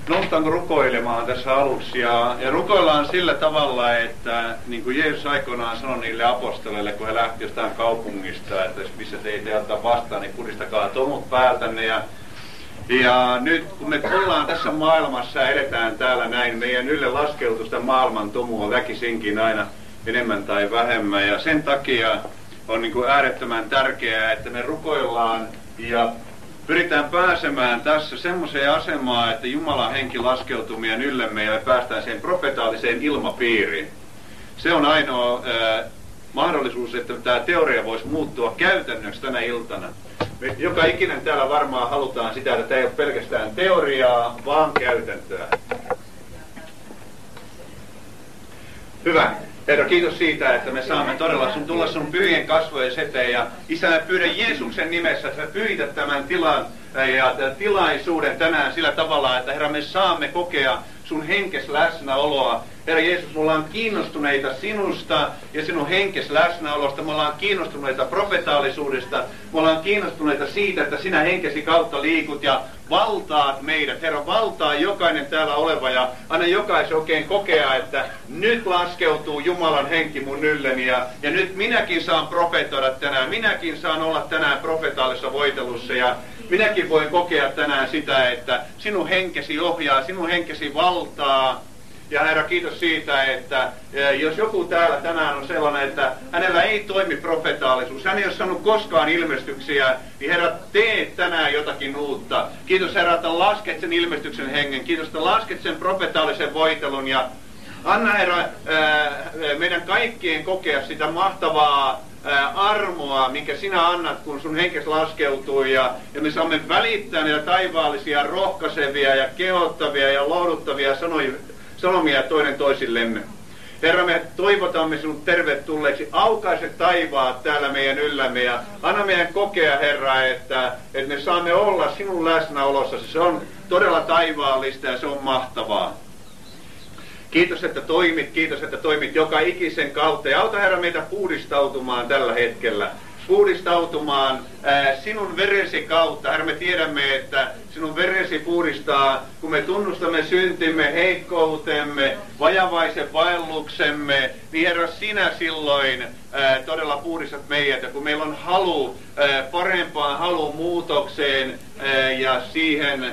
Noustaan rukoilemaan tässä aluksi ja rukoillaan sillä tavalla, että niin kuin Jeesus aikoinaan sanoi niille apostoleille, kun he lähti jostain kaupungista, että missä teitä ei ottaa vastaan, niin puristakaa tomut päältänne. Ja nyt kun me ollaan tässä maailmassa ja edetään täällä näin, meidän ylle laskeutuu sitä maailman tomua väkisinkin aina enemmän tai vähemmän. Ja sen takia on niin kuin äärettömän tärkeää, että me rukoillaan ja pyritään pääsemään tässä semmoiseen asemaan, että Jumalan henki laskeutuu meidän yllemme ja me päästään siihen profetaaliseen ilmapiiriin. Se on ainoa mahdollisuus, että tämä teoria voisi muuttua käytännöksi tänä iltana. Me joka ikinen täällä varmaan halutaan sitä, että tämä ei ole pelkästään teoriaa, vaan käytäntöä. Hyvä. Herra, kiitos siitä, että me saamme todella tulla sun pyhien kasvojen eteen. Ja Isä, mä pyydän Jeesuksen nimessä, että sä pyhität tämän tilan ja tilaisuuden tänään sillä tavalla, että Herra, me saamme kokea sun henkes läsnäoloa. Herra Jeesus, me ollaan kiinnostuneita sinusta ja sinun henkes läsnäolosta. Me ollaan kiinnostuneita profetaalisuudesta. Me ollaan kiinnostuneita siitä, että sinä henkesi kautta liikut ja valtaat meidät. Herra, valtaa jokainen täällä oleva ja anna jokaisen oikein kokea, että nyt laskeutuu Jumalan henki mun ylleni ja nyt minäkin saan profetoida tänään. Minäkin saan olla tänään profetaalisessa voitelussa ja minäkin voin kokea tänään sitä, että sinun henkesi ohjaa, sinun henkesi valtaa. Ja Herra, kiitos siitä, että jos joku täällä tänään on sellainen, että hänellä ei toimi profetaalisuus, hän ei ole saanut koskaan ilmestyksiä, niin Herra, tee tänään jotakin uutta. Kiitos Herra, että lasket sen ilmestyksen hengen. Kiitos, että lasket sen profetaalisen voitelun. Ja anna Herra meidän kaikkien kokea sitä mahtavaa armoa, minkä sinä annat, kun sun henkes laskeutuu ja me saamme välittää niitä taivaallisia, rohkaisevia ja kehottavia ja lohduttavia sanomia toinen toisillemme. Herra, me toivotamme sinut tervetulleeksi. Aukaise taivaat täällä meidän yllämme ja anna meidän kokea, Herra, että me saamme olla sinun läsnäolossa. Se on todella taivaallista ja se on mahtavaa. Kiitos, että toimit joka ikisen kautta. Ja auta, Herra, meitä puhdistautumaan tällä hetkellä. Puhdistautumaan sinun veresi kautta. Herra, me tiedämme, että sinun veresi puhdistaa, kun me tunnustamme syntimme, heikkoutemme, vajavaisen vaelluksemme, niin Herra, sinä silloin todella puhdistat meidät. Ja kun meillä on halu parempaan, halu muutokseen ja siihen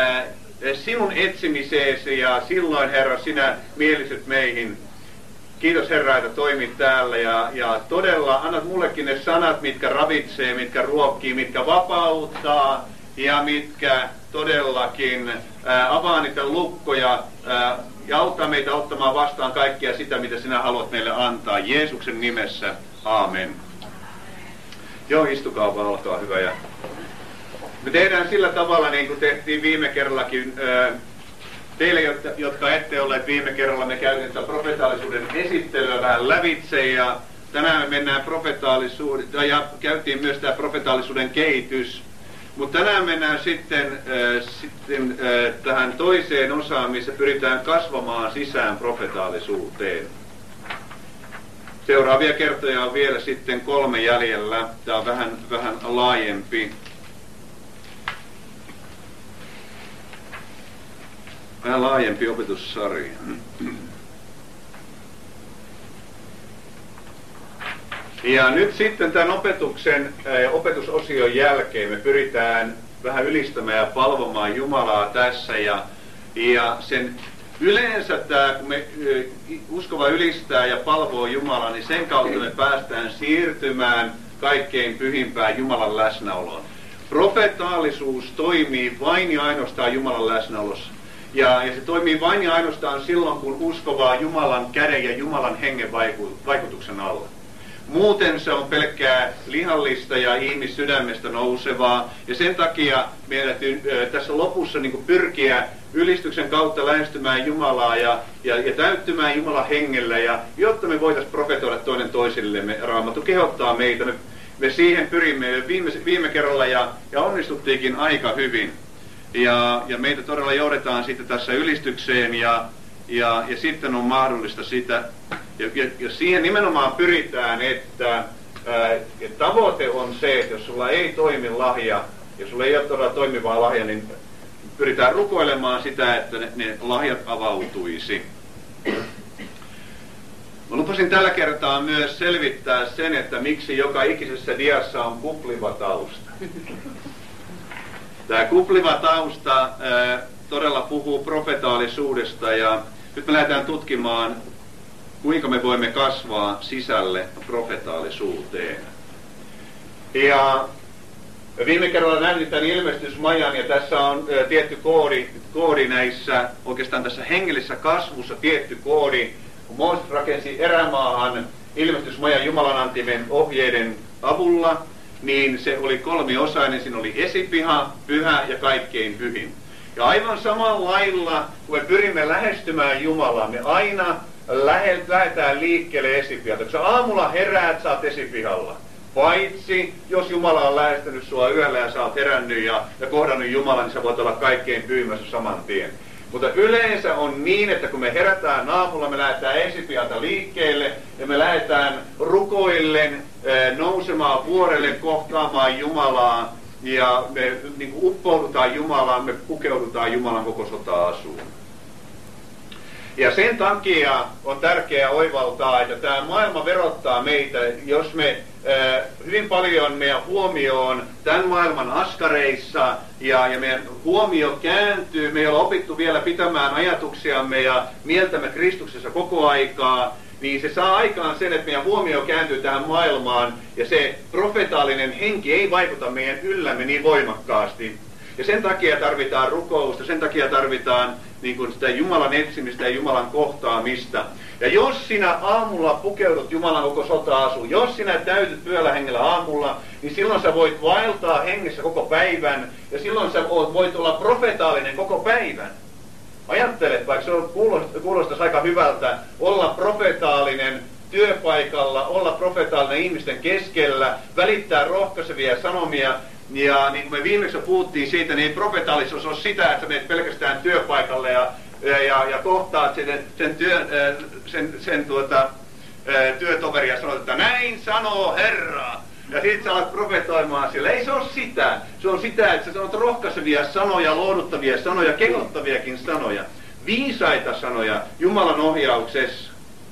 sinun etsimiseesi, ja silloin, Herra, sinä mieliset meihin. Kiitos, Herra, että toimit täällä ja todella annat mullekin ne sanat, mitkä ravitsee, mitkä ruokkii, mitkä vapauttaa ja mitkä todellakin avaa niitä lukkoja ja auttaa meitä ottamaan vastaan kaikkia sitä, mitä sinä haluat meille antaa. Jeesuksen nimessä. Aamen. Joo, istukaa vaan, olkaa hyvä. Ja me tehdään sillä tavalla, niin kuin tehtiin viime kerrallakin. Teille, jotka ette olleet viime kerralla, me käytiin tätä profetaalisuuden esittelyä vähän lävitse ja tänään me mennään profetaalisuuden, ja käytiin myös tämä profetaalisuuden kehitys. Mutta tänään mennään sitten tähän toiseen osaan, missä pyritään kasvamaan sisään profetaalisuuteen. Seuraavia kertoja on vielä sitten 3 jäljellä. Tämä on vähän laajempi. Vähän laajempi opetussarja. Ja nyt sitten tämän opetusosion jälkeen me pyritään vähän ylistämään ja palvomaan Jumalaa tässä. Ja sen yleensä tämä, kun me uskova ylistää ja palvoo Jumalaa, niin sen kautta me päästään siirtymään kaikkein pyhimpään Jumalan läsnäoloon. Profetaalisuus toimii vain ja ainoastaan Jumalan läsnäolossa. Ja se toimii vain ja ainoastaan silloin, kun uskovaa Jumalan käden ja Jumalan hengen vaikutuksen alla. Muuten se on pelkkää lihallista ja ihmissydämestä nousevaa. Ja sen takia meidän täytyy tässä lopussa niin kuin pyrkiä ylistyksen kautta lähestymään Jumalaa ja täyttymään Jumalan hengellä. Ja jotta me voitaisiin profetoida toinen toisillemme, Raamattu kehottaa meitä. Me siihen pyrimme viime kerralla ja onnistuttiinkin aika hyvin. Ja meitä todella johdetaan sitten tässä ylistykseen ja sitten on mahdollista sitä, ja siihen nimenomaan pyritään, että tavoite on se, että jos sulla ei toimi lahja, jos sulla ei ole todella toimivaa lahja, niin pyritään rukoilemaan sitä, että ne lahjat avautuisi. Mä lupasin tällä kertaa myös selvittää sen, että miksi joka ikisessä diassa on kupliva tausta. Tämä kupliva tausta todella puhuu profetaalisuudesta, ja nyt me lähdetään tutkimaan, kuinka me voimme kasvaa sisälle profetaalisuuteen. Ja viime kerralla näin tämän ilmestysmajan, ja tässä on tietty koodi näissä, oikeastaan tässä hengellisessä kasvussa tietty koodi. Kun Mooses rakensi erämaahan ilmestysmajan Jumalan antimien ohjeiden avulla, niin se oli kolmiosainen. Siinä oli esipiha, pyhä ja kaikkein pyhin. Ja aivan samalla lailla, kun me pyrimme lähestymään Jumalaa, me aina lähdetään liikkeelle esipihalta. Kun sä aamulla heräät, sä oot esipihalla. Paitsi, jos Jumala on lähestynyt sua yöllä ja sä oot herännyt ja kohdannut Jumalan, niin sä voit olla kaikkein pyhimmässä saman tien. Mutta yleensä on niin, että kun me herätään aamulla, me lähdetään esipihalta liikkeelle ja me lähdetään rukoillen nousemaan vuorelle kohtaamaan Jumalaa ja me niin kuin uppoudutaan Jumalaan, me pukeudutaan Jumalan koko sota-asuun. Ja sen takia on tärkeää oivaltaa, että tämä maailma verottaa meitä, jos me hyvin paljon meidän huomioon tämän maailman askareissa ja meidän huomio kääntyy, me ei ole opittu vielä pitämään ajatuksiamme ja mieltämme Kristuksessa koko aikaa, niin se saa aikaan sen, että meidän huomio kääntyy tähän maailmaan ja se profetaalinen henki ei vaikuta meidän yllämme niin voimakkaasti. Ja sen takia tarvitaan rukousta, sen takia tarvitaan niin kuin sitä Jumalan etsimistä ja Jumalan kohtaamista. Ja jos sinä aamulla pukeudut Jumalan koko sota-asuun, jos sinä täytyt pyöllä hengellä aamulla, niin silloin sä voit vaeltaa hengessä koko päivän, ja silloin sä voit olla profetaalinen koko päivän. Ajattelet, vaikka se kuulostaisi aika hyvältä, olla profetaalinen työpaikalla, olla profetaalinen ihmisten keskellä, välittää rohkaisevia sanomia. Ja niin kuin me viimeksi puhuttiin siitä, niin profetaalisuus on sitä, että menet pelkästään työpaikalle ja kohtaat sen työtoveri ja sanot, että näin sanoo Herra. Ja sit sä alat profetoimaan sille. Ei se ole sitä. Se on sitä, että sä sanot rohkaisevia sanoja, lohduttavia sanoja, kehottaviakin sanoja. Viisaita sanoja Jumalan ohjauksessa.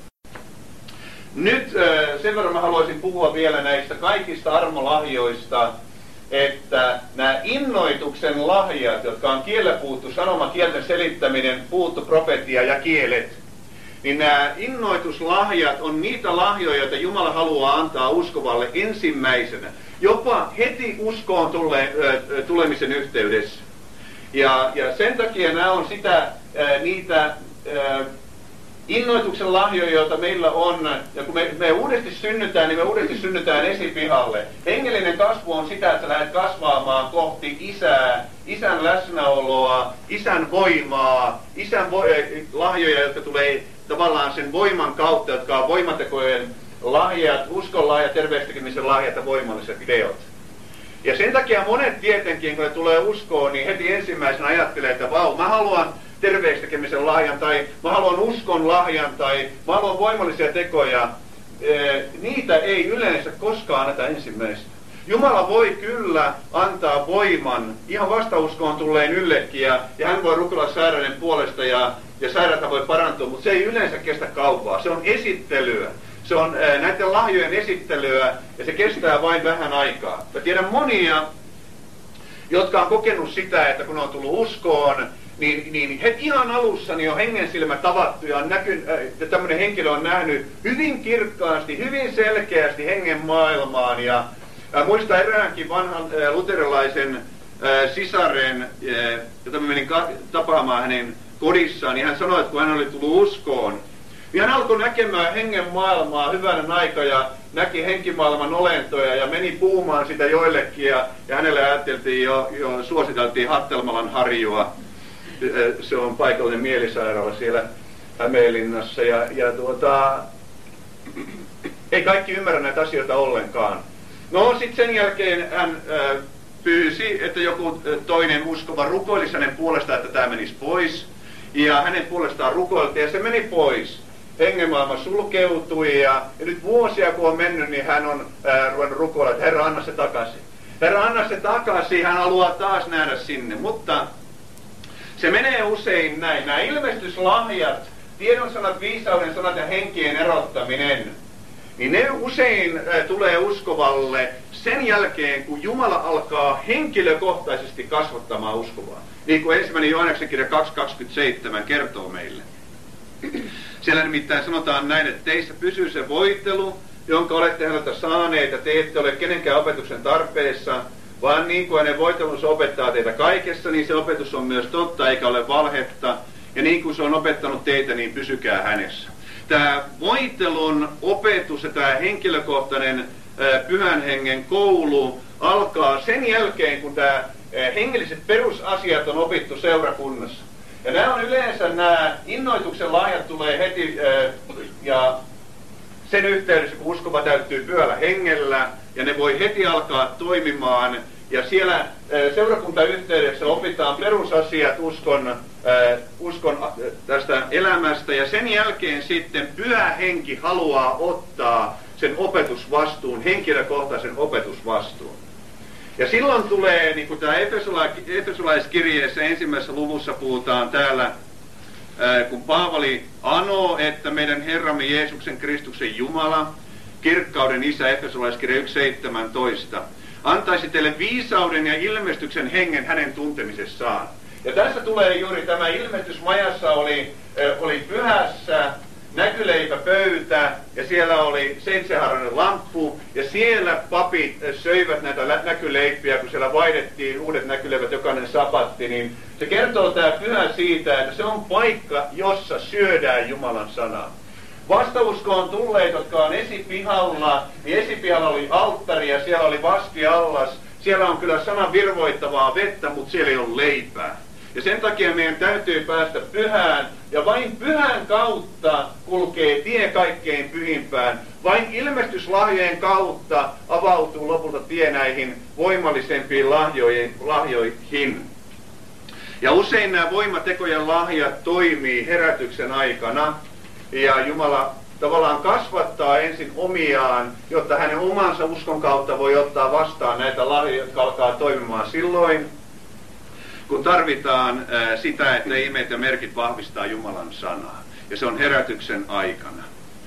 Nyt sen verran mä haluaisin puhua vielä näistä kaikista armolahjoista, että nämä innoituksen lahjat, jotka on kielellä puhuttu, sanomakielten selittäminen, puhuttu profetia ja kielet, niin nämä innoituslahjat on niitä lahjoja, joita Jumala haluaa antaa uskovalle ensimmäisenä, jopa heti uskoon tulemisen yhteydessä. Ja sen takia nämä on niitä innoituksen lahjoja, joita meillä on, ja kun me uudesti synnytään, niin me uudesti synnytään esipihalle. Hengellinen kasvu on sitä, että sä lähdet kasvaamaan kohti Isää, Isän läsnäoloa, Isän voimaa, lahjoja, jotka tulee tavallaan sen voiman kautta, jotka on voimatekojen lahjat, uskon lahjat, terveystekemisen lahjat ja voimalliset ideot. Ja sen takia monet tietenkin, kun ne tulee uskoon, niin heti ensimmäisenä ajattelee, että vau, mä haluan terveystekemisen lahjan, tai mä haluan uskon lahjan, tai mä haluan voimallisia tekoja. Niitä ei yleensä koskaan anneta ensimmäistä. Jumala voi kyllä antaa voiman ihan vastauskoon tulleen yllekin, ja hän voi rukoilla sairaiden puolesta, ja sairaata voi parantua, mutta se ei yleensä kestä kauaa. Se on esittelyä. Se on näiden lahjojen esittelyä, ja se kestää vain vähän aikaa. Mä tiedän monia, jotka on kokenut sitä, että kun on tullut uskoon, niin heti ihan alussa niin on hengen silmä tavattu ja tämmöinen henkilö on nähnyt hyvin kirkkaasti, hyvin selkeästi hengen maailmaan. Ja muistan eräänkin vanhan luterilaisen sisaren, jota mä menin tapaamaan hänen kodissaan, niin hän sanoi, että kun hän oli tullut uskoon, niin hän alkoi näkemään hengen maailmaa hyvänen aika ja näki henkimaailman olentoja ja meni puhumaan sitä joillekin ja hänelle ajateltiin jo suositeltiin Hattelmalan harjua. Se on paikallinen mielisairaala siellä Hämeenlinnassa ei kaikki ymmärrä näitä asioita ollenkaan. No sitten sen jälkeen hän pyysi, että joku toinen uskova rukoilisi hänen puolestaan, että tämä menisi pois. Ja hänen puolestaan rukoiltiin ja se meni pois. Hengenmaailma sulkeutui ja nyt vuosia kun on mennyt, niin hän on ruvennut rukoilla, että Herra, anna se takaisin. Herra, anna se takaisin, hän haluaa taas nähdä sinne, mutta Se menee usein näin. Nämä ilmestyslahjat, tiedon sanat, viisauden sanat ja henkien erottaminen, niin ne usein tulee uskovalle sen jälkeen, kun Jumala alkaa henkilökohtaisesti kasvattamaan uskovaa. Niin kuin 1. Johanneksen kirja 2.27 kertoo meille. Siellä nimittäin sanotaan näin, että teissä pysyy se voitelu, jonka olette häneltä saaneet, ja te ette ole kenenkään opetuksen tarpeessa, vaan niin kuin hänen voitelunsa opettaa teitä kaikessa, niin se opetus on myös totta eikä ole valhetta. Ja niin kuin se on opettanut teitä, niin pysykää hänessä. Tämä voitelun opetus ja tämä henkilökohtainen pyhän hengen koulu alkaa sen jälkeen, kun tämä hengelliset perusasiat on opittu seurakunnassa. Ja nämä on yleensä, nämä innoituksen lahjat tulee heti ja sen yhteydessä, kun uskova täyttyy pyhällä hengellä, ja ne voi heti alkaa toimimaan. Ja siellä seurakuntayhteydessä opitaan perusasiat uskon tästä elämästä, ja sen jälkeen sitten pyhä henki haluaa ottaa sen opetusvastuun, henkilökohtaisen opetusvastuun. Ja silloin tulee, niin kuin tämä Efesolaiskirjeessä 1. luvussa puhutaan täällä, kun Paavali anoo, että meidän Herramme Jeesuksen Kristuksen Jumala, kirkkauden Isä, Efesolaiskirja 1.17, antaisi teille viisauden ja ilmestyksen hengen hänen tuntemisessaan. Ja tässä tulee juuri tämä ilmestys. Majassa oli pyhässä näkyleipäpöytä, ja siellä oli 7-haarainen lamppu, ja siellä papit söivät näitä näkyleipiä, kun siellä vaihdettiin uudet näkyleivät jokainen sapatti, niin se kertoo tämä pyhä siitä, että se on paikka, jossa syödään Jumalan sanaa. Vastauskoon tulleet, jotka on esipihalla, niin esipihalla oli alttari ja siellä oli vaskiallas. Siellä on kyllä sanan virvoittavaa vettä, mutta siellä ei ole leipää. Ja sen takia meidän täytyy päästä pyhään, ja vain pyhän kautta kulkee tie kaikkein pyhimpään. Vain ilmestyslahjojen kautta avautuu lopulta tie näihin voimallisempiin lahjoihin. Ja usein nämä voimatekojen lahjat toimii herätyksen aikana, ja Jumala tavallaan kasvattaa ensin omiaan, jotta hänen omansa uskon kautta voi ottaa vastaan näitä lahjoja, jotka alkaa toimimaan silloin, kun tarvitaan sitä, että ihmeet ja merkit vahvistaa Jumalan sanaa. Ja se on herätyksen aikana.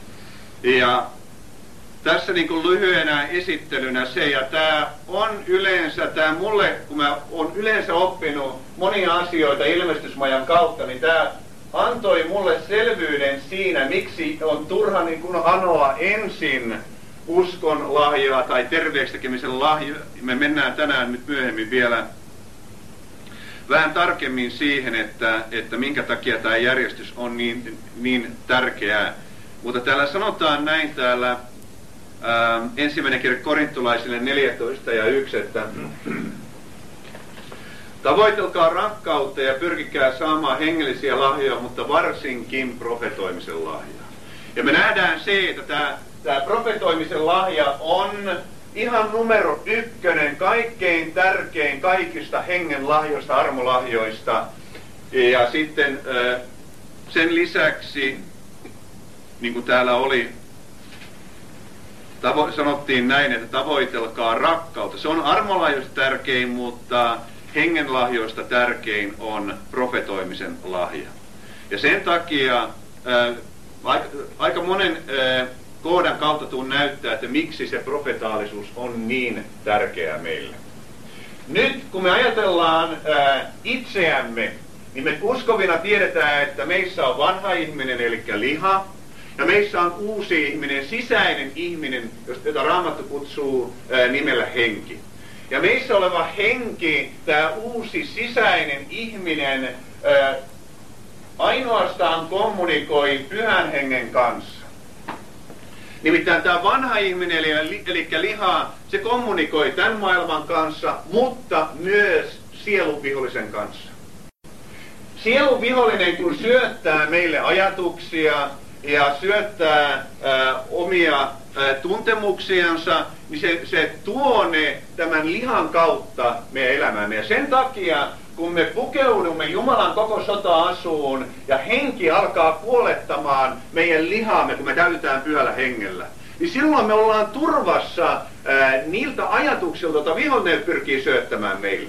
Ja tässä niin kuin lyhyenä esittelynä se, ja tämä on yleensä, tämä mulle, kun mä olen yleensä oppinut monia asioita ilmestysmajan kautta, niin tämä antoi mulle selvyyden siinä, miksi on turha niin kuin anoa ensin uskon lahjaa tai terveeksi tekemisen lahjaa. Me mennään tänään nyt myöhemmin vielä vähän tarkemmin siihen, että minkä takia tämä järjestys on niin tärkeää. Mutta täällä sanotaan näin täällä 1. kirja korintolaisille 14 ja 1, että tavoitelkaa rakkautta ja pyrkikää saamaan hengellisiä lahjoja, mutta varsinkin profetoimisen lahjaa. Ja me nähdään se, että tämä profetoimisen lahja on ihan numero 1, kaikkein tärkein kaikista hengen lahjoista, armolahjoista. Ja sitten sen lisäksi, niin kuin täällä oli, sanottiin näin, että tavoitelkaa rakkautta. Se on armolahjoista tärkein, mutta hengenlahjoista tärkein on profetoimisen lahja. Ja sen takia aika monen kohdan kautta tuun näyttää, että miksi se profetaalisuus on niin tärkeää meille. Nyt kun me ajatellaan itseämme, niin me uskovina tiedetään, että meissä on vanha ihminen, eli liha, ja meissä on uusi ihminen, sisäinen ihminen, jota Raamattu kutsuu nimellä henki. Ja meissä oleva henki, tämä uusi sisäinen ihminen, ainoastaan kommunikoi pyhän hengen kanssa. Nimittäin tämä vanha ihminen, eli liha, se kommunikoi tämän maailman kanssa, mutta myös sielunvihollisen kanssa. Sielunvihollinen, kun syöttää meille ajatuksia ja syöttää omia tuntemuksiansa, niin se tuo ne tämän lihan kautta meidän elämäämme. Ja sen takia, kun me pukeudumme Jumalan koko sota-asuun ja henki alkaa kuolettamaan meidän lihaamme, kun me täytetään pyhällä hengellä, niin silloin me ollaan turvassa niiltä ajatuksilta, joita vihollinen pyrkii syöttämään meille.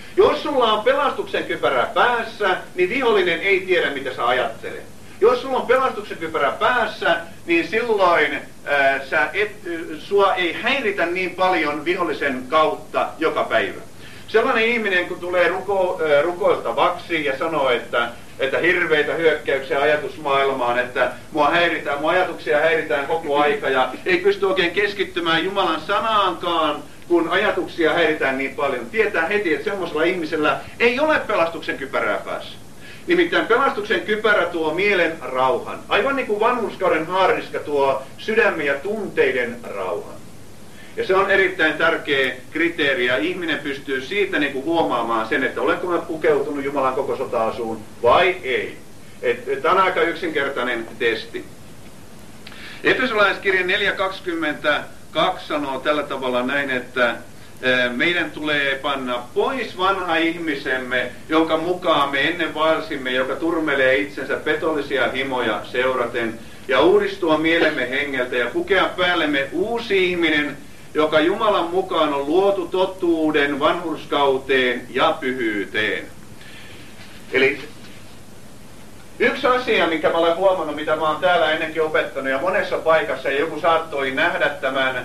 Jos sulla on pelastuksen kypärä päässä, niin vihollinen ei tiedä, mitä sä ajattelet. Jos sulla on pelastuksen kypärä päässä, niin silloin sua ei häiritä niin paljon vihollisen kautta joka päivä. Sellainen ihminen, kun tulee rukoiltavaksi ja sanoo, että hirveitä hyökkäyksiä ajatusmaailmaan, että mun ajatuksia häiritään koko aika ja ei pysty oikein keskittymään Jumalan sanaankaan, kun ajatuksia häiritään niin paljon. Tietää heti, että semmoisella ihmisellä ei ole pelastuksen kypärää päässä. Nimittäin pelastuksen kypärä tuo mielen rauhan. Aivan niin kuin vanhurskauden haarniska tuo sydämen ja tunteiden rauhan. Ja se on erittäin tärkeä kriteeri, ja ihminen pystyy siitä niin kuin huomaamaan sen, että olenko mä pukeutunut Jumalan koko sota-asuun vai ei. Tämä on aika yksinkertainen testi. Efesolaiskirjan 4:22 sanoo tällä tavalla näin, että meidän tulee panna pois vanha ihmisemme, jonka mukaan me ennen vaelsimme, joka turmelee itsensä petollisia himoja seuraten, ja uudistua mielemme hengeltä ja pukea päällemme uusi ihminen, joka Jumalan mukaan on luotu totuuden, vanhurskauteen ja pyhyyteen. Eli yksi asia, minkä mä olen huomannut, mitä mä oon täällä ennenkin opettanut ja monessa paikassa, ja joku saattoi nähdä tämän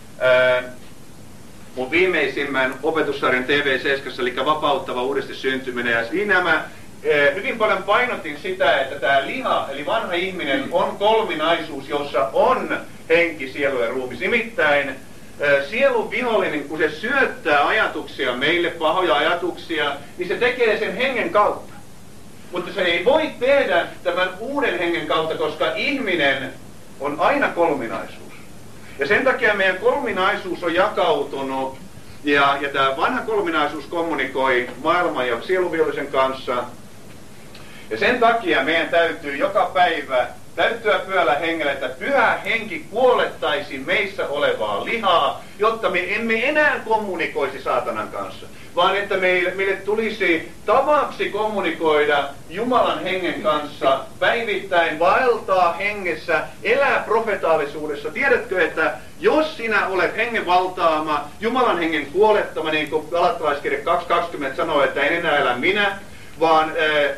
mun viimeisimmän opetussarjan TV7, eli vapauttava uudesti syntyminen, ja siinä mä hyvin paljon painotin sitä, että tämä liha, eli vanha ihminen, on kolminaisuus, jossa on henki, sielu ja ruumis. Nimittäin sielun vihollinen, kun se syöttää ajatuksia meille, pahoja ajatuksia, niin se tekee sen hengen kautta. Mutta se ei voi tehdä tämän uuden hengen kautta, koska ihminen on aina kolminaisuus. Ja sen takia meidän kolminaisuus on jakautunut, ja tämä vanha kolminaisuus kommunikoi maailman ja sieluvihollisen kanssa. Ja sen takia meidän täytyy joka päivä täyttyä pyhällä hengellä, että pyhä henki kuolettaisi meissä olevaa lihaa, jotta me emme enää kommunikoisi saatanan kanssa, vaan että meille tulisi tavaksi kommunikoida Jumalan hengen kanssa päivittäin, vaeltaa hengessä, elää profetaalisuudessa. Tiedätkö, että jos sinä olet hengen valtaama, Jumalan hengen kuolettama, niin kuin Galattalaiskirja 2:20 sanoo, että en enää elä minä, vaan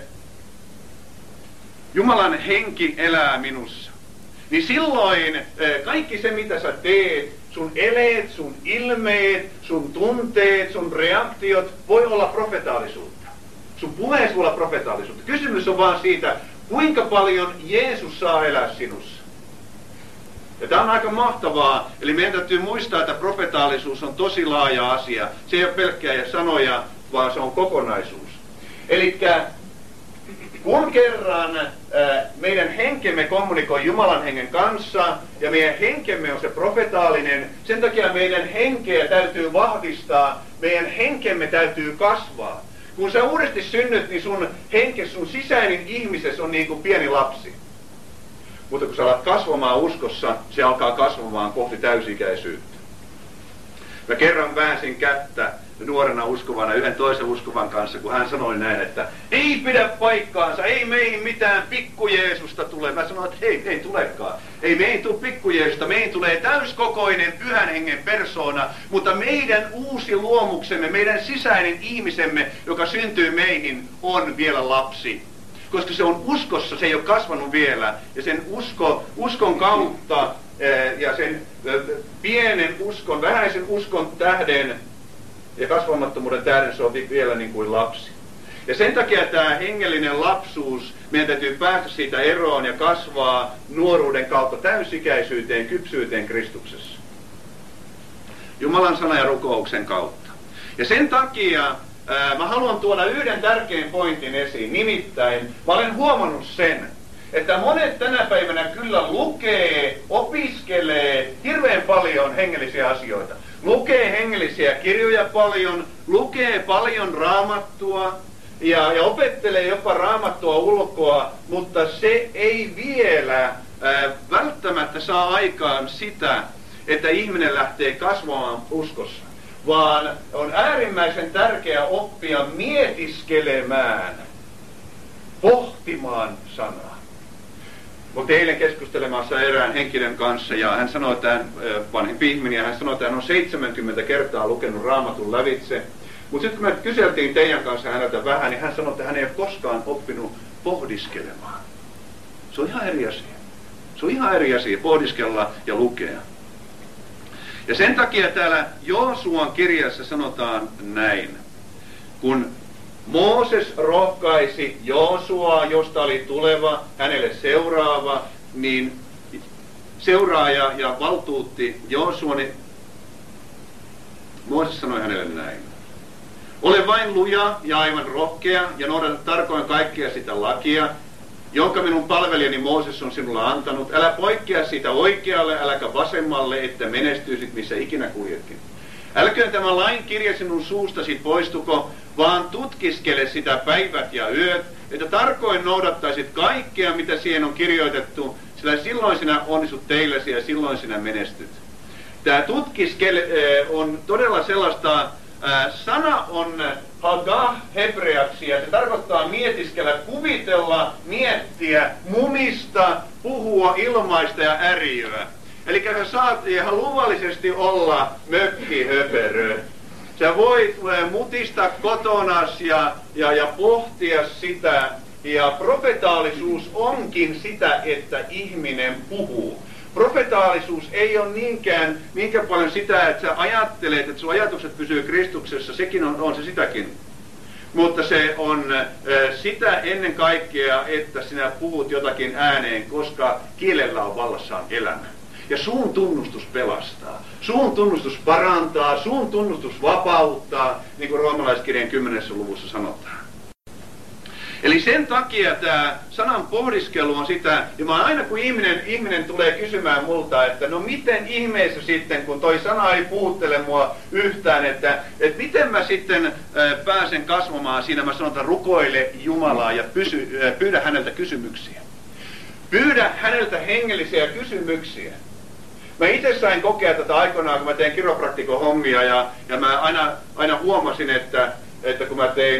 Jumalan henki elää minussa. Niin silloin kaikki se, mitä sä teet, sun eleet, sun ilmeet, sun tunteet, sun reaktiot, voi olla profetaalisuutta. Sun puheessa voi olla profetaalisuutta. Kysymys on vaan siitä, kuinka paljon Jeesus saa elää sinussa. Ja tämä on aika mahtavaa. Eli meidän täytyy muistaa, että profetaalisuus on tosi laaja asia. Se ei ole pelkkää sanoja, vaan se on kokonaisuus. Elikkä kun kerran meidän henkemme kommunikoi Jumalan hengen kanssa, ja meidän henkemme on se profetaalinen, sen takia meidän henkeä täytyy vahvistaa, meidän henkemme täytyy kasvaa. Kun sä uudesti synnyt, niin sun henkes, sun sisäinen ihmisessä on niin kuin pieni lapsi. Mutta kun sä alat kasvamaan uskossa, se alkaa kasvamaan kohti täysikäisyyttä. Mä kerran väänsin kättä nuorena uskovana yhden toisen uskovan kanssa, kun hän sanoi näin, että ei pidä paikkaansa, ei meihin mitään pikku Jeesusta tule. Mä sanoin, että ei tulekaan. Ei meihin tule pikku Jeesusta, meihin tulee täyskokoinen pyhän hengen persoona, mutta meidän uusi luomuksemme, meidän sisäinen ihmisemme, joka syntyy meihin, on vielä lapsi. Koska se on uskossa, se ei ole kasvanut vielä, ja sen uskon kautta ja sen pienen uskon, vähäisen uskon tähden ja kasvamattomuuden tähden se on vielä niin kuin lapsi. Ja sen takia tämä hengellinen lapsuus, meidän täytyy päästä siitä eroon ja kasvaa nuoruuden kautta täysikäisyyteen, kypsyyteen Kristuksessa. Jumalan sana ja rukouksen kautta. Ja sen takia mä haluan tuoda yhden tärkeän pointin esiin. Nimittäin mä olen huomannut sen, että monet tänä päivänä kyllä lukee, opiskelee hirveän paljon hengellisiä asioita. Lukee hengellisiä kirjoja paljon, lukee paljon raamattua ja opettelee jopa raamattua ulkoa, mutta se ei vielä välttämättä saa aikaan sitä, että ihminen lähtee kasvamaan uskossa. Vaan on äärimmäisen tärkeää oppia mietiskelemään, pohtimaan sanaa. Mutta eilen keskustelemassa erään henkilön kanssa, ja hän sanoi, että vanhempi ihminen, ja hän sanoi, että hän on 70 kertaa lukenut Raamatun lävitse. Mutta sitten kun me kyseltiin teidän kanssa häneltä vähän, niin hän sanoi, että hän ei ole koskaan oppinut pohdiskelemaan. Se on ihan eri asia. Se on ihan eri asia pohdiskella ja lukea. Ja sen takia täällä Joosuan kirjassa sanotaan näin. Kun Mooses rohkaisi Joosuaa, josta oli tuleva hänelle seuraaja ja valtuutti Joosua, niin Mooses sanoi hänelle näin. Ole vain luja ja aivan rohkea ja noudata tarkoin kaikkea sitä lakia, jonka minun palvelijani Mooses on sinulle antanut. Älä poikkea siitä oikealle, äläkä vasemmalle, että menestyisit missä ikinä kuljetkin. Älköön tämä lain kirja sinun suustasi poistuko, vaan tutkiskele sitä päivät ja yöt, että tarkoin noudattaisit kaikkea, mitä siihen on kirjoitettu, sillä silloin sinä onnistut teilläsi ja silloin sinä menestyt. Tämä tutkiskele on todella sellaista, sana on hagah hebreaksi, ja se tarkoittaa mietiskellä, kuvitella, miettiä, mumista, puhua, ilmaista ja ärjyä. Eli sä saat ihan luvallisesti olla mökkihöperö. Sä voit mutistaa kotonas ja pohtia sitä, ja profetaalisuus onkin sitä, että ihminen puhuu. Profetaalisuus ei ole niinkään paljon sitä, että sä ajattelet, että sun ajatukset pysyy Kristuksessa, sekin on se sitäkin. Mutta se on sitä ennen kaikkea, että sinä puhut jotakin ääneen, koska kielellä on vallassaan elämä. Ja suun tunnustus pelastaa, suun tunnustus parantaa, suun tunnustus vapauttaa, niin kuin roomalaiskirjan 10. luvussa sanotaan. Eli sen takia tämä sanan pohdiskelu on sitä, ja mä aina kun ihminen tulee kysymään multa, että no miten ihmeessä sitten, kun toi sana ei puhuttele mua yhtään, että miten mä sitten pääsen kasvamaan siinä, mä sanon, että rukoile Jumalaa ja pyydä häneltä kysymyksiä. Pyydä häneltä hengellisiä kysymyksiä. Mä itse sain kokea tätä aikoinaan, kun mä tein kiropraktikon hommia, ja mä aina huomasin, että kun mä tein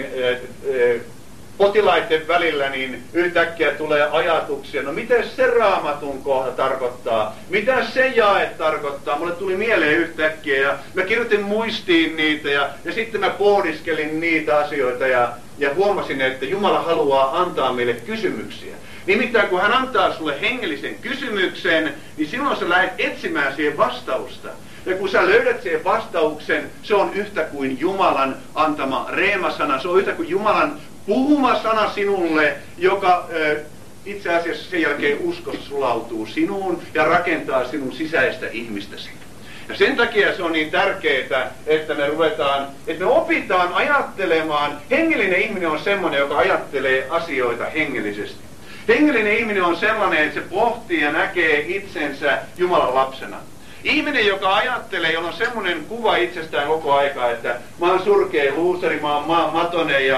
potilaiden välillä, niin yhtäkkiä tulee ajatuksia, no miten se Raamatun kohta tarkoittaa, mitä se jae tarkoittaa, mulle tuli mieleen yhtäkkiä, ja mä kirjoitin muistiin niitä, ja sitten mä pohdiskelin niitä asioita, ja huomasin, että Jumala haluaa antaa meille kysymyksiä. Nimittäin kun hän antaa sulle hengellisen kysymyksen, niin silloin sä lähdet etsimään siihen vastausta. Ja kun sä löydät siihen vastauksen, se on yhtä kuin Jumalan antama reemasana, se on yhtä kuin Jumalan puhuma sana sinulle, joka itse asiassa sen jälkeen uskossa sulautuu sinuun ja rakentaa sinun sisäistä ihmistäsi. Ja sen takia se on niin tärkeää, että me opitaan ajattelemaan. Hengellinen ihminen on semmoinen, joka ajattelee asioita hengellisesti. Hengellinen ihminen on sellainen, että se pohtii ja näkee itsensä Jumalan lapsena. Ihminen, joka ajattelee, jolla on semmoinen kuva itsestään koko aikaa, että mä oon surkea luuseri, mä oon matonen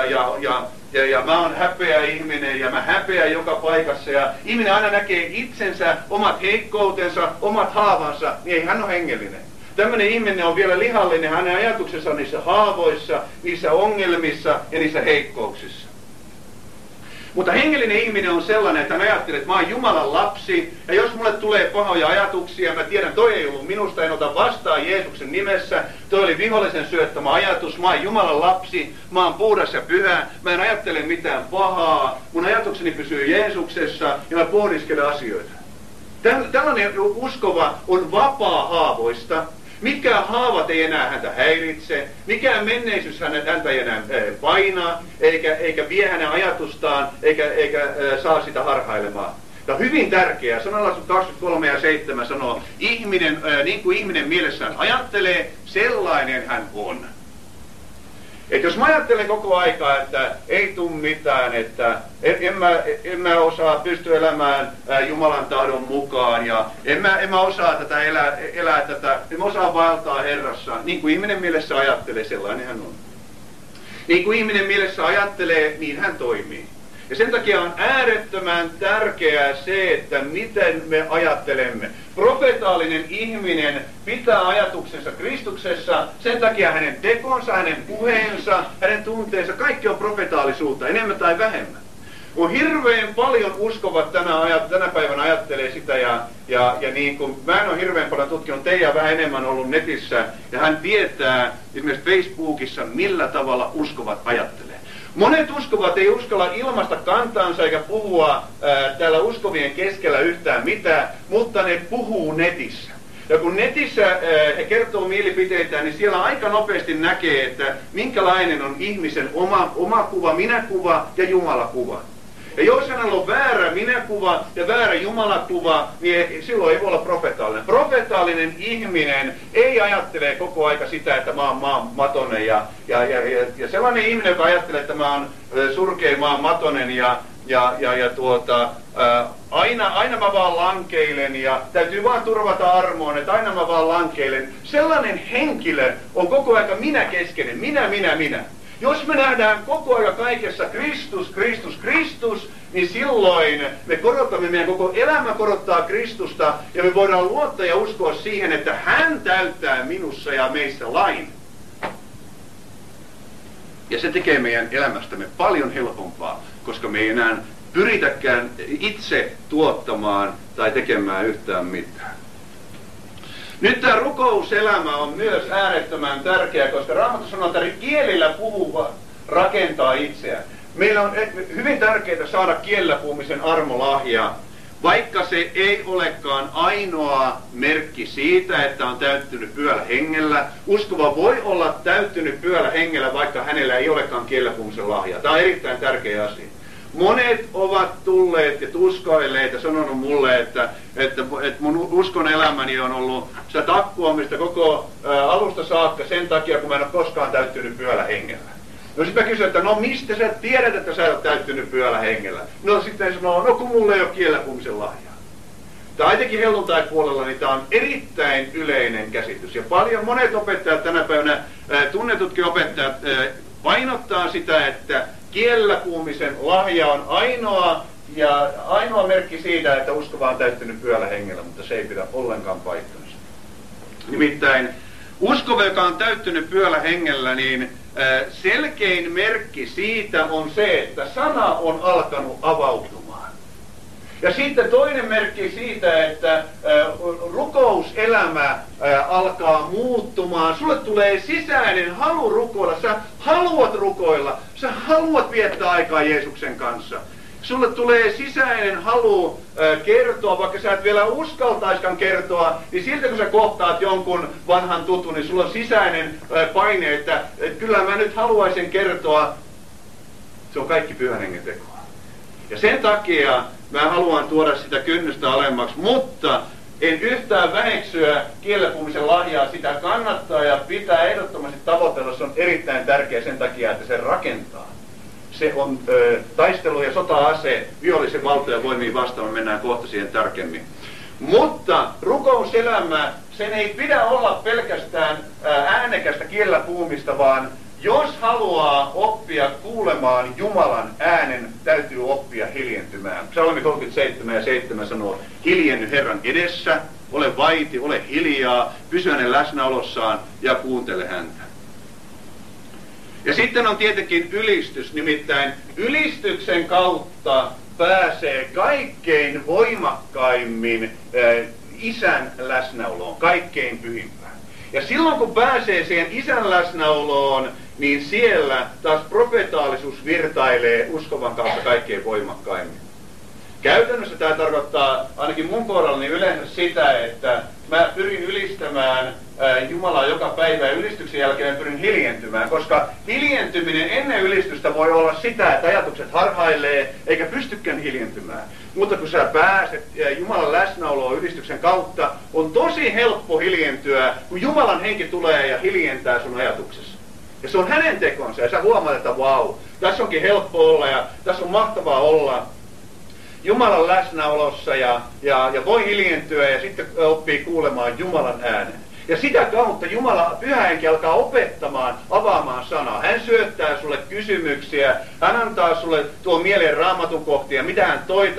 ja mä oon häpeä ihminen ja mä häpeän joka paikassa. Ja ihminen aina näkee itsensä, omat heikkoutensa, omat haavansa, niin ei hän ole hengellinen. Tämmöinen ihminen on vielä lihallinen, hänen ajatuksensa on niissä haavoissa, niissä ongelmissa ja niissä heikkouksissa. Mutta hengellinen ihminen on sellainen, että hän ajattelee, että mä oon Jumalan lapsi, ja jos mulle tulee pahoja ajatuksia, mä tiedän, toi ei ollut minusta, en ota vastaan Jeesuksen nimessä, toi oli vihollisen syöttämä ajatus, mä oon Jumalan lapsi, mä oon puhdas ja pyhä, mä en ajattele mitään pahaa, mun ajatukseni pysyy Jeesuksessa, ja mä pohdiskelen asioita. Tällainen uskova on vapaa haavoista. Mitkään haavat ei enää häntä häiritse, mikään menneisyys häntä ei enää painaa, eikä vie hänen ajatustaan, eikä saa sitä harhailemaan. Tämä on hyvin tärkeää. Sananlasku 23:7 sanoo, ihminen, niin kuin ihminen mielessään ajattelee, sellainen hän on. Et jos mä ajattelen koko aikaa, että ei tule mitään, että en mä osaa pysty elämään Jumalan tahdon mukaan ja en mä osaa tätä elää tätä, en mä osaa vaeltaa Herrassa, niin kuin ihminen mielessä ajattelee, sellainen hän on. Niin kuin ihminen mielessä ajattelee, niin hän toimii. Ja sen takia on äärettömän tärkeää se, että miten me ajattelemme. Profetaalinen ihminen pitää ajatuksensa Kristuksessa, sen takia hänen tekonsa, hänen puheensa, hänen tunteensa, kaikki on profetaalisuutta, enemmän tai vähemmän. On hirveän paljon uskovat tänä päivänä ajattelee sitä ja niin kuin mä en ole hirveän paljon tutkinut, Teija vähän enemmän ollut netissä ja hän tietää esimerkiksi Facebookissa millä tavalla uskovat ajattelee. Monet uskovat ei uskalla ilmaista kantaansa eikä puhua täällä uskovien keskellä yhtään mitään, mutta ne puhuu netissä. Ja kun netissä he kertoo mielipiteitään, niin siellä aika nopeasti näkee, että minkälainen on ihmisen oma kuva, minäkuva ja Jumalakuva. Ja jos hänellä on väärä minäkuva ja väärä Jumalakuva, niin silloin ei voi olla profetaalinen. Profetaalinen ihminen ei ajattele koko aika sitä, että mä oon matonen ja sellainen ihminen, joka ajattelee, että mä oon surkea matonen aina mä vaan lankeilen ja täytyy vaan turvata armoon, että aina mä vaan lankeilen. Sellainen henkilö on koko aika minäkeskeinen, minä. Jos me nähdään koko ajan kaikessa Kristus, niin silloin me korotamme, meidän koko elämä korottaa Kristusta ja me voidaan luottaa ja uskoa siihen, että hän täyttää minussa ja meissä lain. Ja se tekee meidän elämästämme paljon helpompaa, koska me ei enää pyritäkään itse tuottamaan tai tekemään yhtään mitään. Nyt tämä rukouselämä on myös äärettömän tärkeä, koska Raamattu sanoo, että kielillä puhuva rakentaa itseään. Meillä on hyvin tärkeää saada kielellä puhumisen armolahja, vaikka se ei olekaan ainoa merkki siitä, että on täyttynyt Pyhällä Hengellä. Uskova voi olla täyttynyt Pyhällä Hengellä, vaikka hänellä ei olekaan kielellä puhumisen lahjaa. Tämä on erittäin tärkeä asia. Monet ovat tulleet ja tuskailleet ja sanonut mulle, että mun uskon elämäni on ollut sitä takkuamista koko alusta saakka sen takia, kun mä en ole koskaan täyttynyt Pyhällä Hengellä. No sitten mä kysyn, että no mistä sä tiedät, että sä et ole täyttynyt Pyhällä Hengellä? No sitten sanoo, no kun mulla ei ole kielellä puhumisen lahjaa. Tämä etenkin helluntai-puolella, niin tämä on erittäin yleinen käsitys. Ja monet opettajat tänä päivänä, tunnetutkin opettajat, painottaa sitä, että kielellä puhumisen lahja on ainoa merkki siitä, että uskova on täyttynyt Pyhällä Hengellä, mutta se ei pidä ollenkaan paikkansa. Nimittäin uskova, joka on täyttynyt Pyhällä Hengellä, niin selkein merkki siitä on se, että sana on alkanut avautumaan. Ja sitten toinen merkki siitä, että rukouselämä alkaa muuttumaan. Sulle tulee sisäinen halu rukoilla. Sä haluat rukoilla. Sä haluat viettää aikaa Jeesuksen kanssa. Sulle tulee sisäinen halu kertoa, vaikka sä et vielä uskaltaiskaan kertoa, niin siltä kun sä kohtaat jonkun vanhan tutun, niin sulla on sisäinen paine, että kyllä mä nyt haluaisin kertoa. Se on kaikki Pyhän Hengen tekoa. Ja sen takia mä haluan tuoda sitä kynnystä alemmaksi, mutta en yhtään väheksyä kielellä puhumisen lahjaa. Sitä kannattaa ja pitää ehdottomasti tavoitella. Se on erittäin tärkeä sen takia, että se rakentaa. Se on taistelu- ja sota-ase vihollisen valtoja voimiin vastaan. Mennään kohta siihen tarkemmin. Mutta rukouselämä, sen ei pidä olla pelkästään äänekästä kielellä puhumista, vaan jos haluaa oppia kuulemaan Jumalan äänen, täytyy oppia hiljentymään. Psalmi 37:7 sanoo, hiljenny Herran edessä, ole vaiti, ole hiljaa, pysy hänen läsnäolossaan ja kuuntele häntä. Ja sitten on tietenkin ylistys, nimittäin ylistyksen kautta pääsee kaikkein voimakkaimmin Isän läsnäoloon, kaikkein pyhimpään. Ja silloin kun pääsee siihen Isän läsnäoloon, niin siellä taas profetaalisuus virtailee uskovan kautta kaikkein voimakkaimmin. Käytännössä tämä tarkoittaa ainakin mun kohdallani yleensä sitä, että mä pyrin ylistämään Jumalaa joka päivä ja ylistyksen jälkeen pyrin hiljentymään, koska hiljentyminen ennen ylistystä voi olla sitä, että ajatukset harhailee eikä pystykään hiljentymään. Mutta kun sä pääset Jumalan läsnäoloon ylistyksen kautta, on tosi helppo hiljentyä, kun Jumalan henki tulee ja hiljentää sun ajatuksessa. Ja se on hänen tekonsa ja sä huomaat, että vau, tässä onkin helppo olla ja tässä on mahtavaa olla Jumalan läsnäolossa ja voi hiljentyä ja sitten oppii kuulemaan Jumalan äänen. Ja sitä kautta Jumala, Pyhä Henki alkaa opettamaan, avaamaan sanaa. Hän syöttää sulle kysymyksiä, hän antaa sulle tuo mieleen Raamatun kohtia, mitä hän toi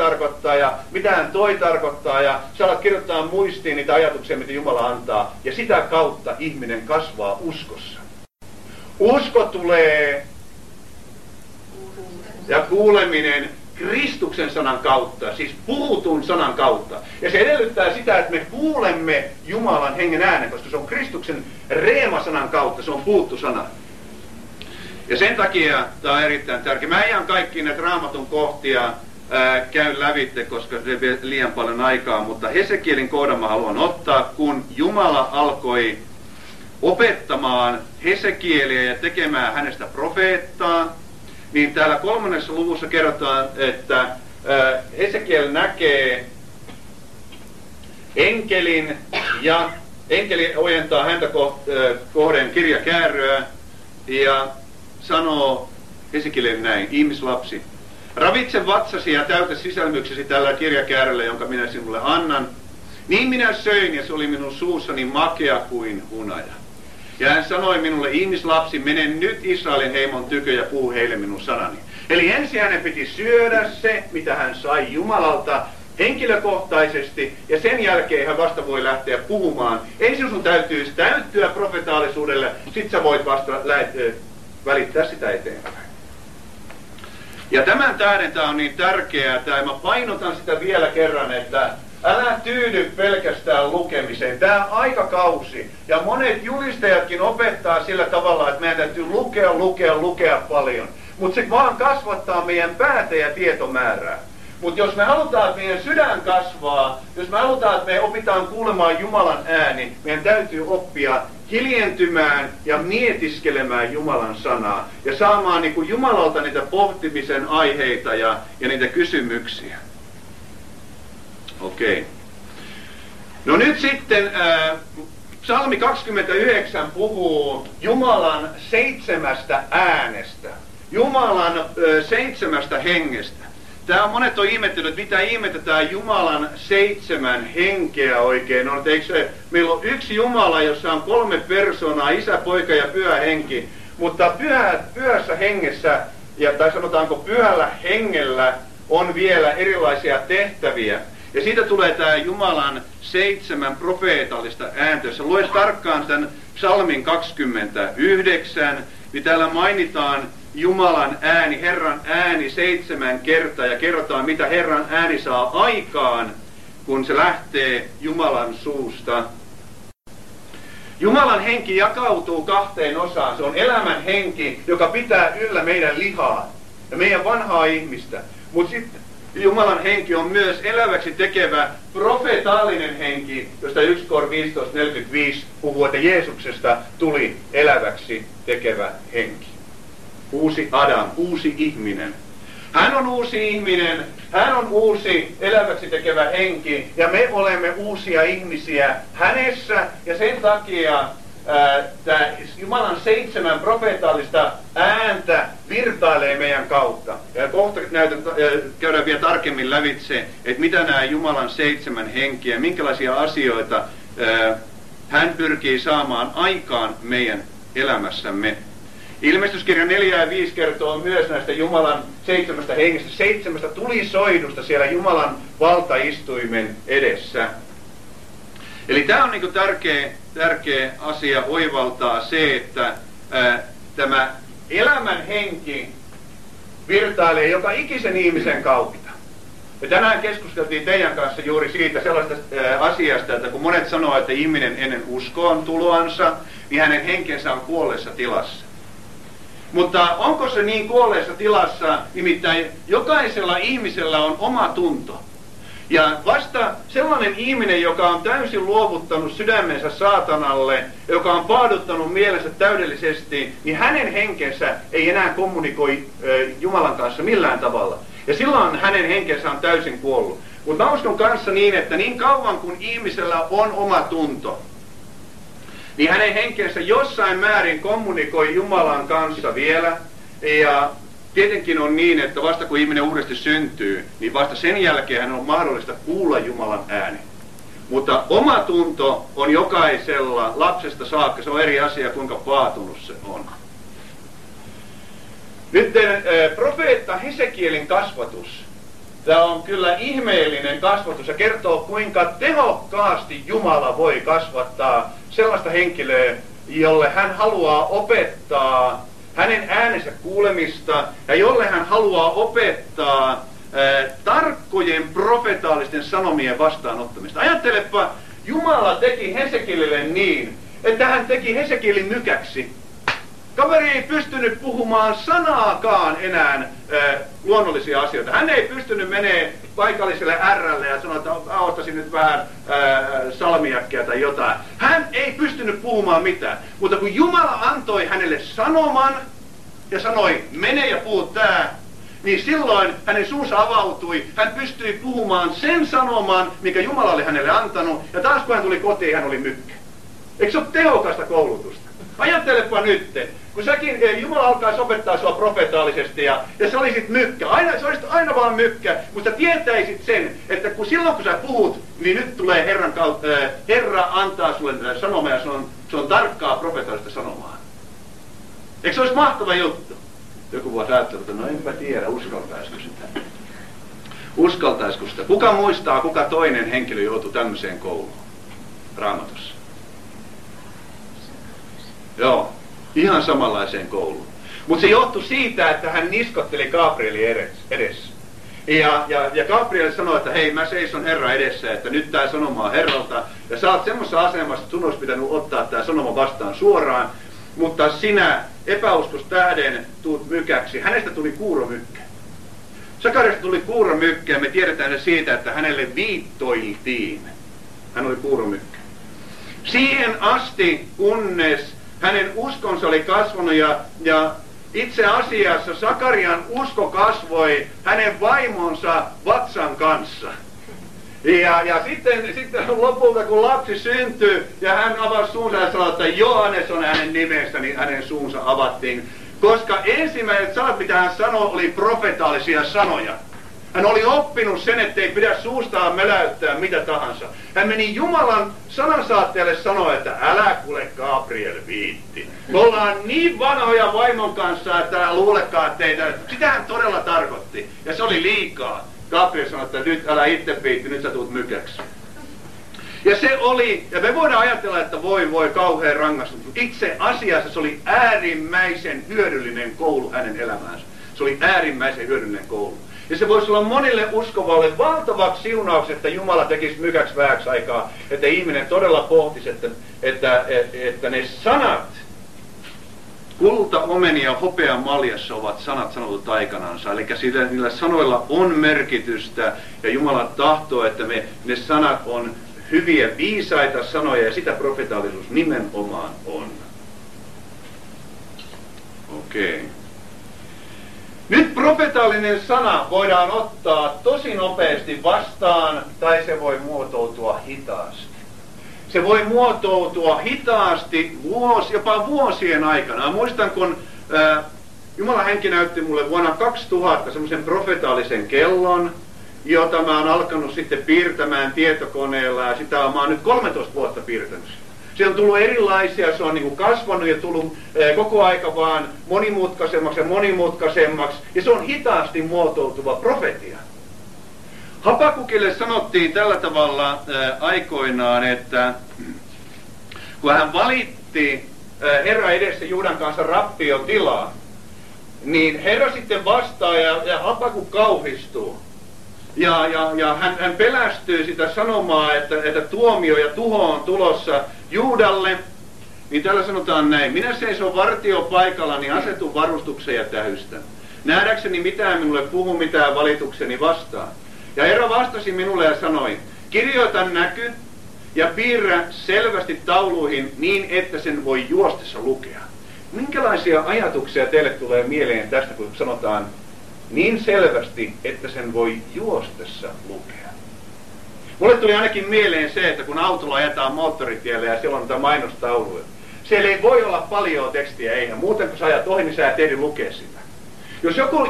tarkoittaa ja sä alat kirjoittaa muistiin niitä ajatuksia, mitä Jumala antaa. Ja sitä kautta ihminen kasvaa uskossa. Usko tulee ja kuuleminen Kristuksen sanan kautta, siis puhutun sanan kautta. Ja se edellyttää sitä, että me kuulemme Jumalan hengen äänen, koska se on Kristuksen reema-sanan kautta, se on puhuttu sana. Ja sen takia tämä on erittäin tärkeä. Mä en ihan kaikki näitä Raamatun kohtia käyn lävitte, koska se vie liian paljon aikaa, mutta Hesekielin kohdan mä haluan ottaa, kun Jumala alkoi opettamaan Hesekieliä ja tekemään hänestä profeettaa, niin täällä 3. luvussa kerrotaan, että Hesekiel näkee enkelin ja enkeli ojentaa häntä kohden kirjakääröä ja sanoo Hesekielille näin: ihmislapsi, ravitse vatsasi ja täytä sisälmyksesi tällä kirjakääröllä, jonka minä sinulle annan. Niin minä söin, ja se oli minun suussani makea kuin hunaja. Ja hän sanoi minulle: ihmislapsi, mene nyt Israelin heimon tykö ja puhu heille minun sanani. Eli ensin hänen piti syödä se, mitä hän sai Jumalalta henkilökohtaisesti, ja sen jälkeen hän vasta voi lähteä puhumaan. Ensin sun täytyy täyttyä profetaalisuudelle, sit sä voit vasta välittää sitä eteenpäin. Ja tämän tähden tämä on niin tärkeää, ja mä painotan sitä vielä kerran, että älä tyydy pelkästään lukemiseen. Tämä aikakausi, ja monet julistajatkin opettaa sillä tavalla, että meidän täytyy lukea paljon. Mutta se vaan kasvattaa meidän päätä ja tietomäärää. Mutta jos me halutaan, että meidän sydän kasvaa, jos me halutaan, että me opitaan kuulemaan Jumalan ääni, meidän täytyy oppia hiljentymään ja mietiskelemään Jumalan sanaa. Ja saamaan niin kuin Jumalalta niitä pohtimisen aiheita ja niitä kysymyksiä. Okei. No nyt sitten Psalmi 29 puhuu Jumalan 7 äänestä. Jumalan 7 hengestä. Tää on monet on ihmettänyt, että mitä ihmettä tämä Jumalan 7 henkeä oikein on. Että eikö se, meillä on yksi Jumala, jossa on 3 persoonaa, Isä, Poika ja Pyhä Henki. Mutta pyhässä hengessä, tai sanotaanko pyhällä hengellä, on vielä erilaisia tehtäviä. Ja siitä tulee tämä Jumalan 7 profeetallista ääntä. Jos luet tarkkaan tämän Psalmin 29, niin täällä mainitaan Jumalan ääni, Herran ääni 7 kertaa, ja kerrotaan, mitä Herran ääni saa aikaan, kun se lähtee Jumalan suusta. Jumalan henki jakautuu 2 osaan. Se on elämän henki, joka pitää yllä meidän lihaa ja meidän vanhaa ihmistä. Mutta sitten Jumalan henki on myös eläväksi tekevä profetaalinen henki, josta 1 Kor 15:45 puhuu, että Jeesuksesta tuli eläväksi tekevä henki. Uusi Adam, uusi ihminen. Hän on uusi ihminen, hän on uusi eläväksi tekevä henki, ja me olemme uusia ihmisiä hänessä, ja sen takia tämä Jumalan 7 profeetallista ääntä virtailee meidän kautta. Ja kohta käydään vielä tarkemmin lävitse, että mitä nämä Jumalan 7 henkiä, minkälaisia asioita hän pyrkii saamaan aikaan meidän elämässämme. Ilmestyskirja 4 ja 5 kertoo myös näistä Jumalan 7 hengestä, 7 tulisoidusta siellä Jumalan valtaistuimen edessä. Eli tämä on niin tärkeä asia oivaltaa se, että tämä elämän henki virtailee joka ikisen ihmisen kautta. Ja tänään keskusteltiin teidän kanssa juuri siitä sellaista asiasta, että kun monet sanoo, että ihminen ennen uskoon tuloansa, niin hänen henkensä on kuolleessa tilassa. Mutta onko se niin kuolleessa tilassa, nimittäin jokaisella ihmisellä on oma tunto. Ja vasta sellainen ihminen, joka on täysin luovuttanut sydämensä saatanalle, joka on paaduttanut mielensä täydellisesti, niin hänen henkensä ei enää kommunikoi Jumalan kanssa millään tavalla. Ja silloin hänen henkensä on täysin kuollut. Mutta mä uskon kanssa niin, että niin kauan kun ihmisellä on oma tunto, niin hänen henkensä jossain määrin kommunikoi Jumalan kanssa vielä. Ja tietenkin on niin, että vasta kun ihminen uudesti syntyy, niin vasta sen jälkeen hän on mahdollista kuulla Jumalan ääni. Mutta oma tunto on jokaisella lapsesta saakka, se on eri asia, kuinka paatunut se on. Nyt profeetta Hesekielin kasvatus. Tämä on kyllä ihmeellinen kasvatus ja kertoo, kuinka tehokkaasti Jumala voi kasvattaa sellaista henkilöä, jolle hän haluaa opettaa hänen äänensä kuulemista ja jolle hän haluaa opettaa tarkkojen profetaalisten sanomien vastaanottamista. Ajattelepa, Jumala teki Hesekielille niin, että hän teki Hesekielin mykäksi. Kaveri ei pystynyt puhumaan sanaakaan enää luonnollisia asioita. Hän ei pystynyt menee paikalliselle R:lle ja sanoa, että ostaisin nyt vähän salmiakkia tai jotain. Hän ei pystynyt puhumaan mitään. Mutta kun Jumala antoi hänelle sanoman ja sanoi, mene ja puhu tää, niin silloin hänen suunsa avautui. Hän pystyi puhumaan sen sanoman, mikä Jumala oli hänelle antanut. Ja taas kun hän tuli kotiin, hän oli mykkä. Eikö se ole tehokasta koulutusta? Ajattelepa nyt, kun säkin, Jumala alkaa opettaa sua profetaalisesti ja sä olisit mykkä, sä olisit aina vaan mykkä, mutta tietäisit sen, että silloin kun sä puhut, niin nyt tulee Herra antaa sulle sanomaa ja se on tarkkaa profetaalista sanomaa. Eikö se olisi mahtava juttu? Joku voisi ajatella, että no enpä tiedä, uskaltaisiko sitä. Uskaltaisiko sitä? Kuka muistaa, kuka toinen henkilö joutui tämmöiseen kouluun Raamatussa? Joo, ihan samanlaiseen kouluun. Mutta se johtui siitä, että hän niskotteli Gabrielin edessä. Ja Gabriel sanoi, että hei, mä seison Herran edessä, että nyt tää sanoma on Herralta. Ja sä oot semmoisessa asemassa, että sun olisi pitänyt ottaa tää sanoma vastaan suoraan. Mutta sinä epäuskos tähden tuut mykäksi. Hänestä tuli kuuromykkä. Sakariasta tuli kuuromykkä ja me tiedetään se siitä, että hänelle viittoiltiin. Hän oli kuuromykkä. Siihen asti, kunnes hänen uskonsa oli kasvanut ja itse asiassa Sakarian usko kasvoi hänen vaimonsa vatsan kanssa. Ja sitten lopulta kun lapsi syntyi ja hän avasi suunsa ja sanoi, että Johannes on hänen nimensä, niin hänen suunsa avattiin. Koska ensimmäiset sanat, mitä hän sanoi, oli profetaalisia sanoja. Hän oli oppinut sen, ettei pidä suustaan möläyttää mitä tahansa. Hän meni Jumalan sanansaatteelle sanoa, että älä kuule Gabriel viitti. Me ollaan niin vanhoja vaimon kanssa, että älä luulekaan teitä. Sitä hän todella tarkoitti. Ja se oli liikaa. Gabriel sanoi, että nyt älä itse viitti, nyt sä tuut mykäksi. Ja se oli, ja me voidaan ajatella, että voi kauhean rangaistus. Itse asiassa se oli äärimmäisen hyödyllinen koulu hänen elämäänsä. Se oli äärimmäisen hyödyllinen koulu. Ja se voisi olla monille uskovalle valtavaksi siunaukseksi, että Jumala tekisi mykäksi vähäksi aikaa, että ihminen todella pohtisi, että ne sanat, kulta, omeni ja hopea maljassa ovat sanat sanotut aikanansa. Eli niillä sanoilla on merkitystä ja Jumala tahtoo, että ne sanat on hyviä, viisaita sanoja ja sitä profetaalisuus nimenomaan on. Okei. Nyt profetaalinen sana voidaan ottaa tosi nopeasti vastaan, tai se voi muotoutua hitaasti. Se voi muotoutua hitaasti jopa vuosien aikana. Muistan, kun Jumalan henki näytti mulle vuonna 2000 semmoisen profetaalisen kellon, jota mä oon alkanut sitten piirtämään tietokoneella, ja sitä mä oon nyt 13 vuotta piirtänyt. Se on tullut erilaisia, se on niin kuin kasvanut ja tullut koko aika vaan monimutkaisemmaksi, ja se on hitaasti muotoutuva profetia. Habakukille sanottiin tällä tavalla aikoinaan, että kun hän valitti Herran edessä Juudan kanssa rappiotilaa, niin Herra sitten vastaa ja Habakuk kauhistuu. Ja hän pelästyy sitä sanomaa, että tuomio ja tuho on tulossa Juudalle, niin täällä sanotaan näin: minä seison vartiopaikalla, niin asetu varustuksen ja tähystä. Nähdäkseni mitään minulle puhu mitään valitukseni vastaan. Ja Herra vastasi minulle ja sanoi: kirjoita näky ja piirrä selvästi tauluihin niin, että sen voi juostessa lukea. Minkälaisia ajatuksia teille tulee mieleen tästä, kun sanotaan niin selvästi, että sen voi juostessa lukea? Mulle tuli ainakin mieleen se, että kun autolla ajetaan moottoritielle ja siellä on näitä mainostauluja, siellä ei voi olla paljon tekstiä, eihän. Muuten kun sä ajat ohi, niin sä et ehdi lukea sitä. Jos joku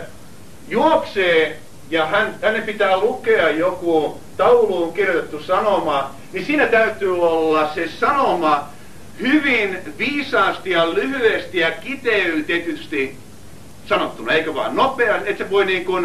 juoksee ja hänen pitää lukea joku tauluun kirjoitettu sanoma, niin siinä täytyy olla se sanoma hyvin viisaasti ja lyhyesti ja kiteytetysti sanottuna, eikä vaan nopeasti, että se voi niin kuin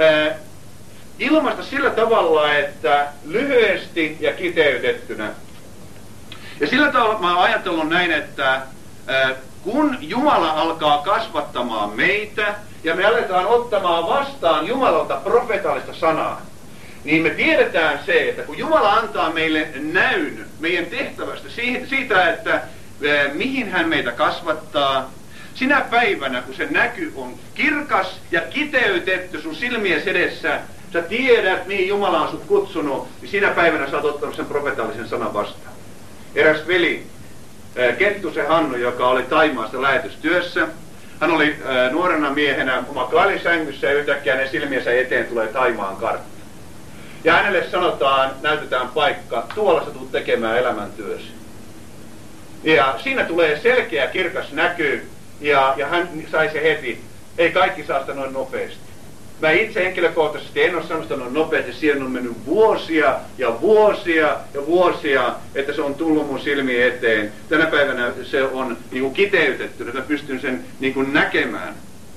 ilmaista sillä tavalla, että lyhyesti ja kiteytettynä. Ja sillä tavalla mä oon ajatellut näin, että kun Jumala alkaa kasvattamaan meitä ja me aletaan ottamaan vastaan Jumalalta profeetallista sanaa, niin me tiedetään se, että kun Jumala antaa meille näyn meidän tehtävästä siitä, että mihin hän meitä kasvattaa, sinä päivänä, kun se näky on kirkas ja kiteytetty sun silmies edessä, sä tiedät, mihin Jumala on sut kutsunut, niin sinä päivänä sä oot ottanut sen profetaalisen sanan vastaan. Eräs veli, Kettusen Hannu, joka oli Taimaasta lähetystyössä, hän oli nuorena miehenä oma kaalisängyssä ja yhtäkkiä hänen silmiensä eteen tulee Taimaan kartta. Ja hänelle sanotaan, näytetään paikka, tuolla sä tulet tekemään elämäntyösi. Ja siinä tulee selkeä, kirkas näky, ja hän sai se heti. Ei kaikki saa sitä noin nopeasti. Mä itse henkilökohtaisesti en ole saanut sitä noin nopeasti. Siihen on mennyt vuosia ja vuosia ja vuosia, että se on tullut mun silmiin eteen. Tänä päivänä se on niin kuin kiteytetty, että mä pystyn sen niin kuin näkemään.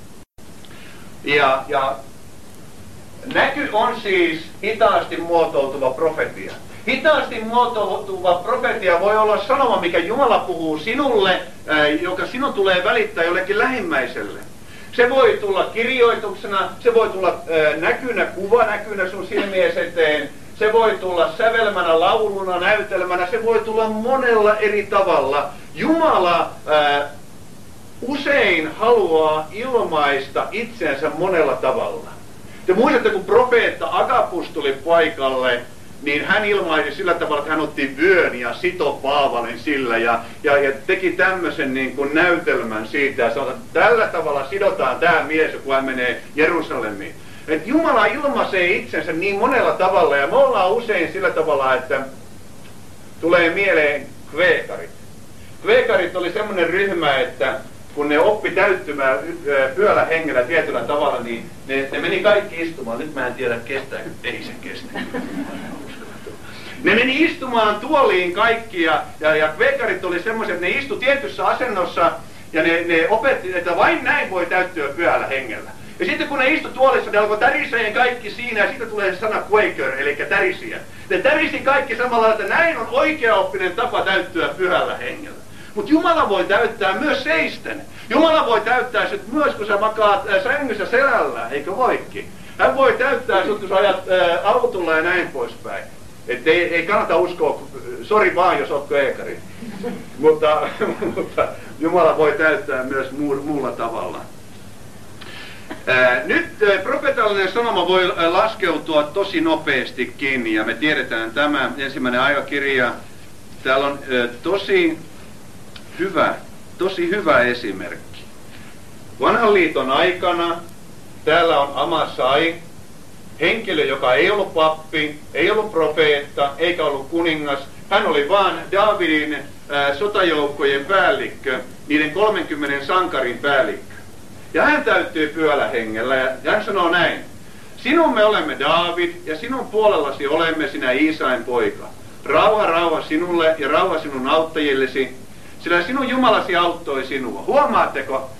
Ja näky on siis hitaasti muotoutuva profetia. Hitaasti muotoutuva profetia voi olla sanoma, mikä Jumala puhuu sinulle, joka sinun tulee välittää jollekin lähimmäiselle. Se voi tulla kirjoituksena, se voi tulla näkynä, kuvanäkynä sun silmies eteen, se voi tulla sävelmänä, lauluna, näytelmänä, se voi tulla monella eri tavalla. Jumala usein haluaa ilmaista itsensä monella tavalla. Te muistatte, kun profeetta Agapus tuli paikalle, niin hän ilmaisi sillä tavalla, että hän otti vyön ja sito Paavalin sillä ja teki tämmöisen niin kuin näytelmän siitä ja sanoi, että tällä tavalla sidotaan tämä mies, kun hän menee Jerusalemiin. Että Jumala ilmaisee itsensä niin monella tavalla ja me ollaan usein sillä tavalla, että tulee mieleen kveekarit. Kveekarit oli semmoinen ryhmä, että kun ne oppi täyttymään pyöllä hengellä tietyllä tavalla, niin ne meni kaikki istumaan. Nyt mä en tiedä kestääkö, ei se kestä. Ne meni istumaan tuoliin kaikki ja kveekarit oli semmoisia, että ne istu tietyssä asennossa ja ne opetti, että vain näin voi täyttyä pyhällä hengellä. Ja sitten kun ne istu tuolissa, ne alkoi täriseen kaikki siinä ja siitä tulee se sana quaker, eli tärisiä. Ne tärisi kaikki samalla, että näin on oikeaoppinen tapa täyttyä pyhällä hengellä. Mutta Jumala voi täyttää myös seisten. Jumala voi täyttää sut myös, kun sä makaat sängyssä selällä, eikö voikin? Hän voi täyttää sut, kun sä ajat autolla ja näin poispäin. Että ei kannata uskoa, sori vaan, jos oot kveekari. mutta Jumala voi täyttää myös muulla tavalla. Nyt profetaalinen sanoma voi laskeutua tosi nopeastikin, ja me tiedetään tämä ensimmäinen aikakirja. Täällä on tosi hyvä esimerkki. Vanhan liiton aikana täällä on Amasai, henkilö, joka ei ollut pappi, ei ollut profeetta, eikä ollut kuningas. Hän oli vaan Daavidin sotajoukkojen päällikkö, niiden 30 sankarin päällikkö. Ja hän täyttyy pyhällä hengellä ja hän sanoo näin. Sinun me olemme Daavid ja sinun puolellasi olemme sinä Iisain poika. Rauha sinulle ja rauha sinun auttajillesi, sillä sinun Jumalasi auttoi sinua. Huomaatteko?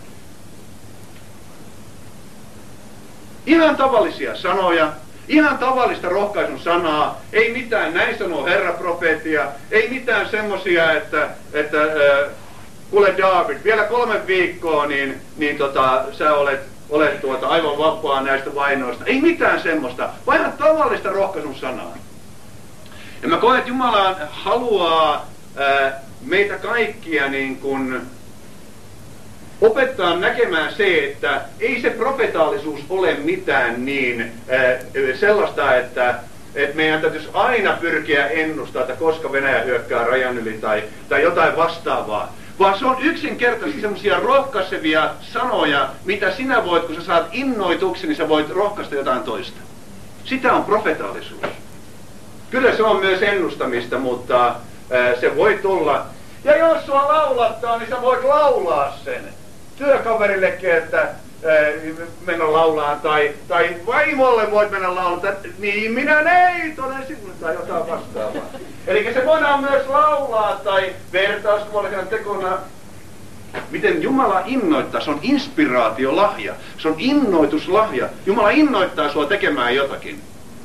Ihan tavallisia sanoja, ihan tavallista rohkaisun sanaa, ei mitään näin sanoo Herra profeetia, ei mitään semmosia, että kuule David, vielä 3 viikkoa, niin sä olet aivan vapaa näistä vainoista. Ei mitään semmoista, vaan ihan tavallista rohkaisun sanaa. Ja mä koen, että Jumala haluaa meitä kaikkia niin kuin opettaa näkemään se, että ei se profetaalisuus ole mitään niin sellaista, että meidän täytyisi aina pyrkiä ennustaa, että koska Venäjä hyökkää rajan yli tai jotain vastaavaa. Vaan se on yksinkertaisesti semmoisia rohkaisevia sanoja, mitä sinä voit, kun sä saat innoituksen, niin sä voit rohkaista jotain toista. Sitä on profetaalisuus. Kyllä se on myös ennustamista, mutta se voi tulla. Ja jos sua laulattaa, niin sä voit laulaa sen. Työkaverillekin, että mennä laulaan, tai vaimolle voit mennä laulaan, niin minä neitonen sinulle, tai jotain vastaavaa. Eli se voidaan myös laulaa, tai vertauskuvallisena tekona. Miten Jumala innoittaa, se on inspiraatiolahja, se on innoituslahja. Jumala innoittaa sua tekemään jotakin.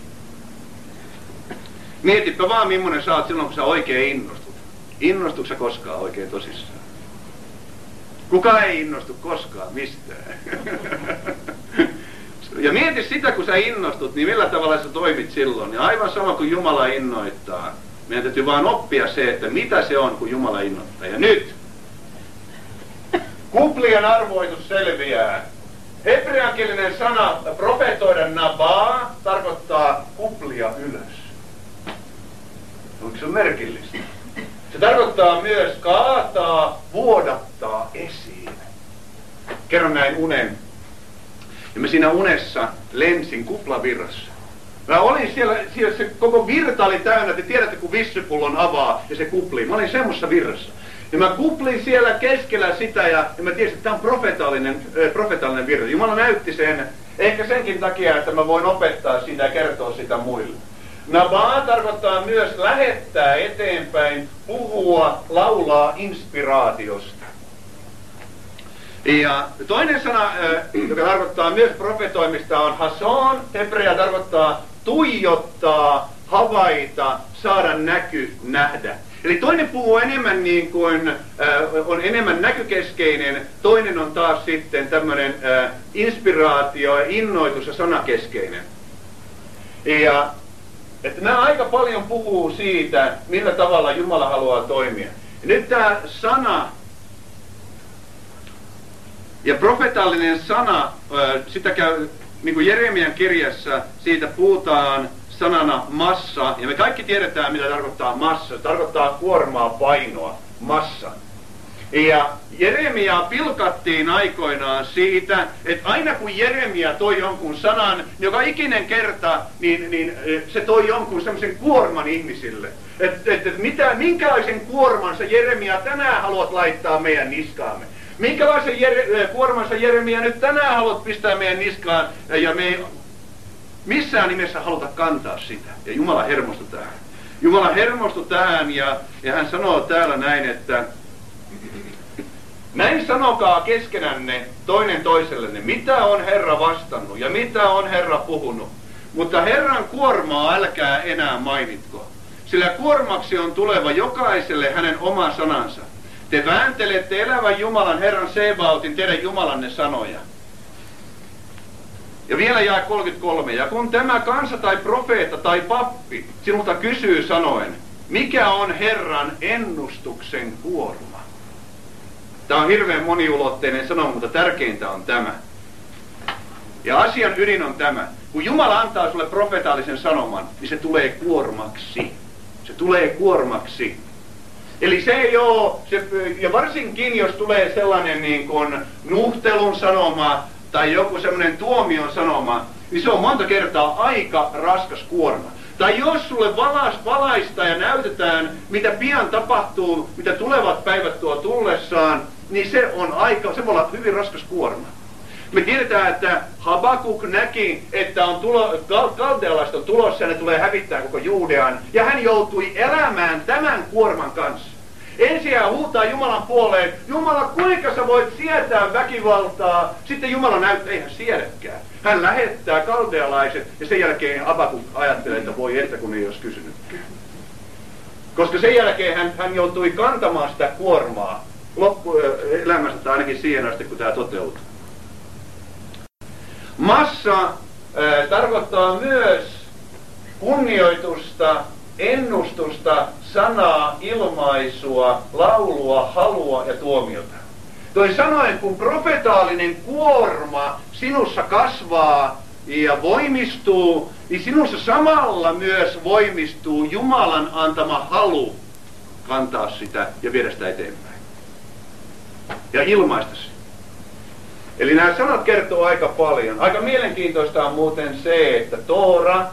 Mietipä vaan, millainen sä oot silloin, kun sä oikein innostut. Innostuuko sä koskaan oikein tosissaan? Kuka ei innostu koskaan mistään? Ja mieti sitä, kun sä innostut, niin millä tavalla sä toimit silloin. Ja aivan sama kuin Jumala innoittaa. Meidän täytyy vaan oppia se, että mitä se on, kun Jumala innoittaa. Ja nyt kuplien arvoitus selviää. Hebreankielinen sana profetoida nabaa tarkoittaa kuplia ylös. Onko se merkillistä? Se tarkoittaa myös kaataa, vuodattaa esiin. Kerron näin unen. Ja mä siinä unessa lensin kuplavirrassa. Mä olin siellä se koko virta oli täynnä, te tiedätte kun vissypullon avaa ja se kuplii. Mä olin semmoisessa virrassa. Ja mä kuplin siellä keskellä sitä ja mä tiesin, että tämä on profetaalinen virta. Jumala näytti sen, ehkä senkin takia, että mä voin opettaa sitä ja kertoa sitä muille. Nabaa tarkoittaa myös lähettää eteenpäin, puhua, laulaa inspiraatiosta. Ja toinen sana, joka tarkoittaa myös profetoimista, on hason. Hebrea tarkoittaa tuijottaa, havaita, saada näky, nähdä. Eli toinen puhuu enemmän niin kuin, on enemmän näkykeskeinen, toinen on taas sitten tämmöinen inspiraatio, innoitus ja sanakeskeinen. Ja että nämä aika paljon puhuu siitä, millä tavalla Jumala haluaa toimia. Ja nyt tämä sana ja profetaalinen sana, sitä käy, niin kuin Jeremian kirjassa, siitä puhutaan sanana massa, ja me kaikki tiedetään, mitä tarkoittaa massa. Se tarkoittaa kuormaa, painoa, massa. Ja Jeremiaa pilkattiin aikoinaan siitä, että aina kun Jeremia toi jonkun sanan, niin joka ikinen kerta, niin se toi jonkun semmoisen kuorman ihmisille. Minkälaisen kuorman sä Jeremia tänään haluat laittaa meidän niskaamme? Minkälaisen kuorman sä Jeremia nyt tänään haluat pistää meidän niskaan, ja me ei missään nimessä haluta kantaa sitä. Ja Jumala hermostui tähän. Jumala hermostui tähän ja hän sanoo täällä näin, että näin sanokaa keskenänne toinen toisellenne, mitä on Herra vastannut ja mitä on Herra puhunut. Mutta Herran kuormaa älkää enää mainitko, sillä kuormaksi on tuleva jokaiselle hänen oma sanansa. Te vääntelette elävän Jumalan Herran Sebaotin teidän Jumalanne sanoja. Ja vielä jää 33. Ja kun tämä kansa tai profeetta tai pappi sinulta kysyy sanoen, mikä on Herran ennustuksen kuorma? Tämä on hirveän moniulotteinen sanoma, mutta tärkeintä on tämä. Ja asian ydin on tämä. Kun Jumala antaa sulle profetaalisen sanoman, niin se tulee kuormaksi. Se tulee kuormaksi. Eli se ei ole, ja varsinkin jos tulee sellainen niin kuin nuhtelun sanoma tai joku semmoinen tuomion sanoma, niin se on monta kertaa aika raskas kuorma. Tai jos sulle valaista ja näytetään, mitä pian tapahtuu, mitä tulevat päivät tuo tullessaan, niin se voi olla hyvin raskas kuorma. Me tiedetään, että Habakuk näki, että kaldealaiset on tulossa ja ne tulee hävittää koko Juudean. Ja hän joutui elämään tämän kuorman kanssa. Ensin hän huutaa Jumalan puoleen, Jumala, kuinka sä voit sietää väkivaltaa? Sitten Jumala näyttää, eihän siedäkään. Hän lähettää kaldealaiset ja sen jälkeen Habakuk ajattelee, että voi että kun ei olisi kysynytkään. Koska sen jälkeen hän joutui kantamaan sitä kuormaa loppuelämästä tai ainakin siihen asti, kun tämä toteutuu. Massa tarkoittaa myös kunnioitusta, ennustusta, sanaa, ilmaisua, laulua, halua ja tuomiota. Toisin sanoen, kun profetaalinen kuorma sinussa kasvaa ja voimistuu, niin sinussa samalla myös voimistuu Jumalan antama halu kantaa sitä ja viedä sitä eteenpäin. Ja ilmaista sitä. Eli nämä sanat kertoo aika paljon. Aika mielenkiintoista on muuten se, että Toora,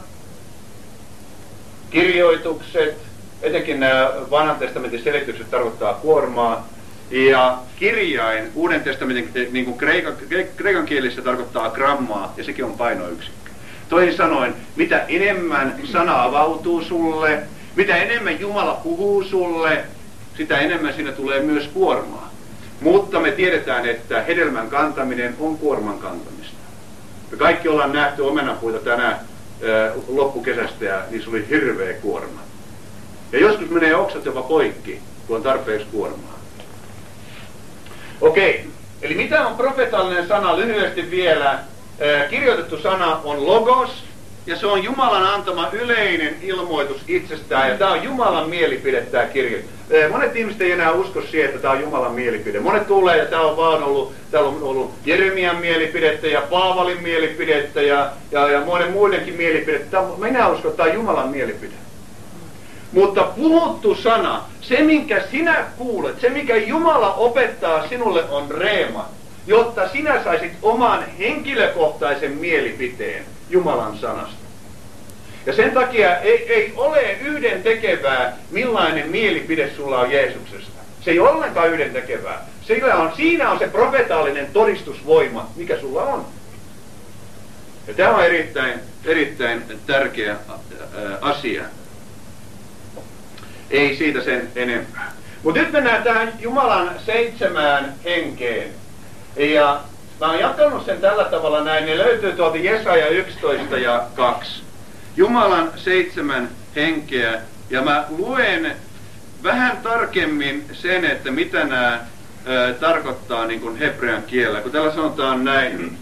kirjoitukset, etenkin nämä vanhan testamentin selitykset tarkoittaa kuormaa, ja kirjain Uuden testamentin niin kuin kreikan kielissä tarkoittaa grammaa, ja sekin on painoyksikkö. Toisin sanoen, mitä enemmän sana avautuu sulle, mitä enemmän Jumala puhuu sulle, sitä enemmän siinä tulee myös kuormaa. Mutta me tiedetään, että hedelmän kantaminen on kuorman kantamista. Me kaikki ollaan nähty omenapuita tänään loppukesästä ja niissä oli hirveä kuorma. Ja joskus menee oksat jopa poikki, kun on tarpeeksi kuormaa. Okei, eli mitä on profetaalinen sana lyhyesti vielä? kirjoitettu sana on logos, ja se on Jumalan antama yleinen ilmoitus itsestään, ja tämä on Jumalan mielipide, tämä kirja. Monet ihmiset ei enää usko siihen, että tämä on Jumalan mielipide. Monet tulee, ja täällä on ollut Jeremian mielipidettä, ja Paavalin mielipidettä, ja monen muidenkin mielipidettä. Minä uskon, että tämä on Jumalan mielipide. Mutta puhuttu sana, se minkä sinä kuulet, se mikä Jumala opettaa sinulle on reema, jotta sinä saisit oman henkilökohtaisen mielipiteen Jumalan sanasta. Ja sen takia ei ole yhdentekevää, millainen mielipide sulla on Jeesuksesta. Se ei ole ollenkaan yhdentekevää. Siinä on se profetaalinen todistusvoima, mikä sulla on. Ja tämä on erittäin tärkeä asia. Ei siitä sen enempää. Mutta nyt mennään tähän Jumalan 7 henkeen. Ja mä oon jakanut sen tällä tavalla näin. Ne löytyy tuolta Jesaja 11 ja 2. Jumalan 7 henkeä. Ja mä luen vähän tarkemmin sen, että mitä nämä tarkoittaa niin kuin hebrean kielellä. Kun täällä sanotaan näin.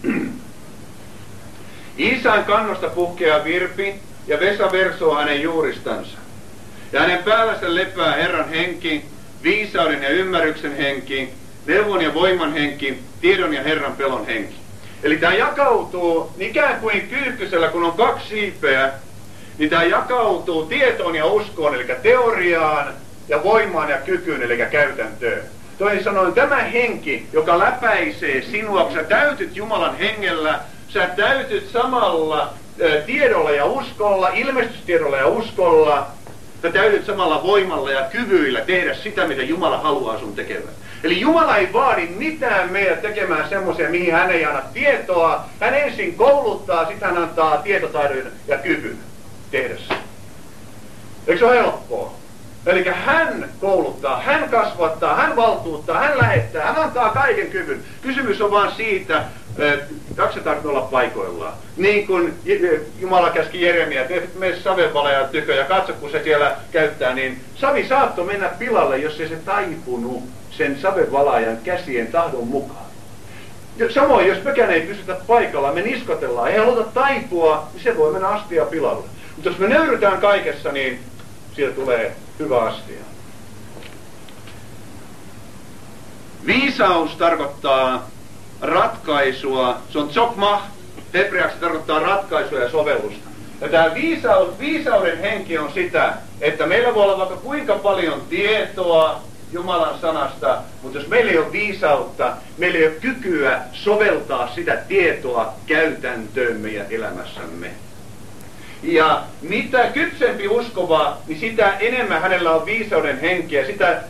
Iisaan kannosta puhkeaa virpi ja Vesa versoo hänen juuristansa. Ja hänen päällänsä lepää Herran henki, viisauden ja ymmärryksen henki, neuvon ja voiman henki, tiedon ja Herran pelon henki. Eli tämä jakautuu ikään kuin kyyhkysellä, kun on 2 siipeä, niin tämä jakautuu tietoon ja uskoon, eli teoriaan ja voimaan ja kykyyn, eli käytäntöön. Toisin sanoen tämä henki, joka läpäisee sinua, kun sä täytyt Jumalan hengellä, sä täytyt samalla tiedolla ja uskolla, ilmestystiedolla ja uskolla, sä täytyt samalla voimalla ja kyvyillä tehdä sitä, mitä Jumala haluaa sun tekevän. Eli Jumala ei vaadi mitään meidät tekemään semmoisia, mihin hän ei anna tietoa. Hän ensin kouluttaa, sitten hän antaa tietotaidon ja kyvyn tehdä sitä. Eikö se ole helppoa? Eli hän kouluttaa, hän kasvattaa, hän valtuuttaa, hän lähettää, hän antaa kaiken kyvyn. Kysymys on vaan siitä, jaksetaan olla paikoillaan. Niin kuin Jumala käski Jeremia, että mene savenvalajan tykö ja katso, kun se siellä käyttää, niin savi saattoi mennä pilalle, jos ei se taipunut sen savenvalajan käsien tahdon mukaan. Samoin, jos mekään ei pysytä paikalla, me niskotellaan, ei haluta taipua, niin se voi mennä astia pilalle. Mutta jos me nöyrytään kaikessa, niin siitä tulee hyvä astia. Viisaus tarkoittaa ratkaisua, se on tsokmah, hebreaksi tarkoittaa ratkaisua ja sovellusta. Ja tämä viisauden henki on sitä, että meillä voi olla vaikka kuinka paljon tietoa Jumalan sanasta, mutta jos meillä ei ole viisautta, meillä ei ole kykyä soveltaa sitä tietoa käytäntöömme ja elämässämme. Ja mitä kypsempi uskova, niin sitä enemmän hänellä on viisauden henkeä, sitä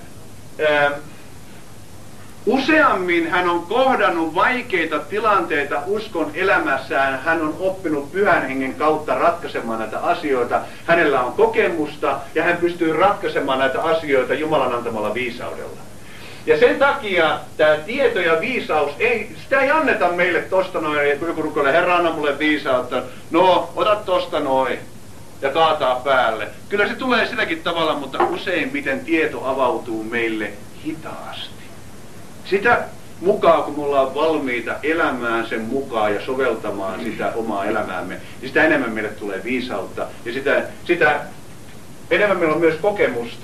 useammin hän on kohdannut vaikeita tilanteita uskon elämässään. Hän on oppinut Pyhän Hengen kautta ratkaisemaan näitä asioita. Hänellä on kokemusta ja hän pystyy ratkaisemaan näitä asioita Jumalan antamalla viisaudella. Ja sen takia tämä tieto ja viisaus, sitä ei anneta meille tosta noin, kun joku rukoilee, Herra anna mulle viisautta, no ota tosta noin ja kaataa päälle. Kyllä se tulee silläkin tavalla, mutta useimmiten tieto avautuu meille hitaasti. Sitä mukaan, kun me ollaan valmiita elämään sen mukaan ja soveltamaan sitä omaa elämäämme, niin sitä enemmän meille tulee viisautta ja sitä enemmän meillä on myös kokemusta.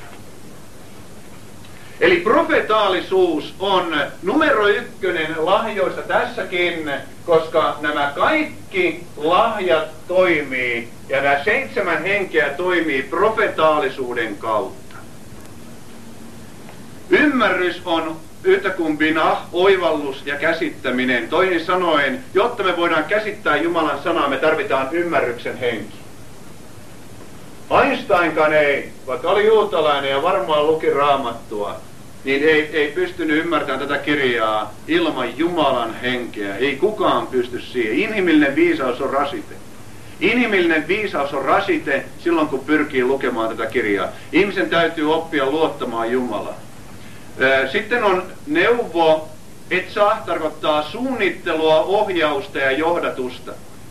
Eli profetaalisuus on numero 1 lahjoista tässäkin, koska nämä kaikki lahjat toimii ja nämä 7 henkeä toimii profetaalisuuden kautta. Ymmärrys on yhtä kuin binah, oivallus ja käsittäminen. Toisin sanoen, jotta me voidaan käsittää Jumalan sanaa, me tarvitaan ymmärryksen henki. Einsteinkaan ei, vaikka oli juutalainen ja varmaan luki Raamattua, niin ei pystynyt ymmärtämään tätä kirjaa ilman Jumalan henkeä. Ei kukaan pysty siihen. Inhimillinen viisaus on rasite. Inhimillinen viisaus on rasite silloin, kun pyrkii lukemaan tätä kirjaa. Ihmisen täytyy oppia luottamaan Jumalaan. Sitten on neuvo, etsa, tarkoittaa suunnittelua, ohjausta ja johdatusta.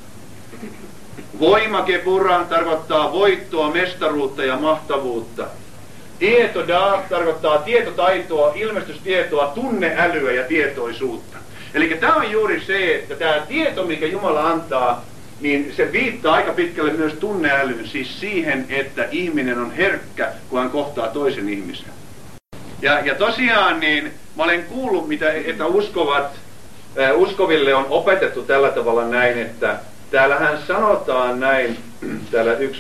Voimakepura tarkoittaa voittoa, mestaruutta ja mahtavuutta. Tietoda tarkoittaa tietotaitoa, ilmestystietoa, tunneälyä ja tietoisuutta. Eli tämä on juuri se, että tämä tieto, mikä Jumala antaa, niin se viittaa aika pitkälle myös tunneälyyn, siis siihen, että ihminen on herkkä, kun hän kohtaa toisen ihmisen. Ja tosiaan, niin mä olen kuullut, että uskoville on opetettu tällä tavalla näin, että täällähän sanotaan näin, täällä 1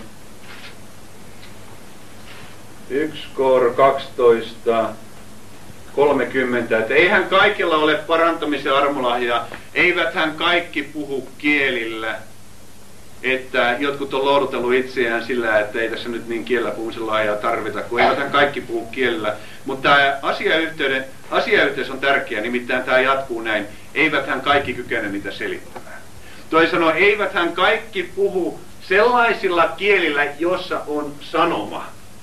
Kor 12, 30, että eihän kaikilla ole parantamisen armolahjaa, eiväthän kaikki puhu kielillä, että jotkut on lohdutellut itseään sillä, että ei tässä nyt niin kielellä puhumisen lahjaa tarvita, kun eiväthän kaikki puhu kielellä. Mutta tämä asiayhteys on tärkeä, nimittäin tämä jatkuu näin, eiväthän kaikki kykene niitä selittämään. Toisin sanoen, eiväthän kaikki puhu sellaisilla kielillä, jossa on sanoma.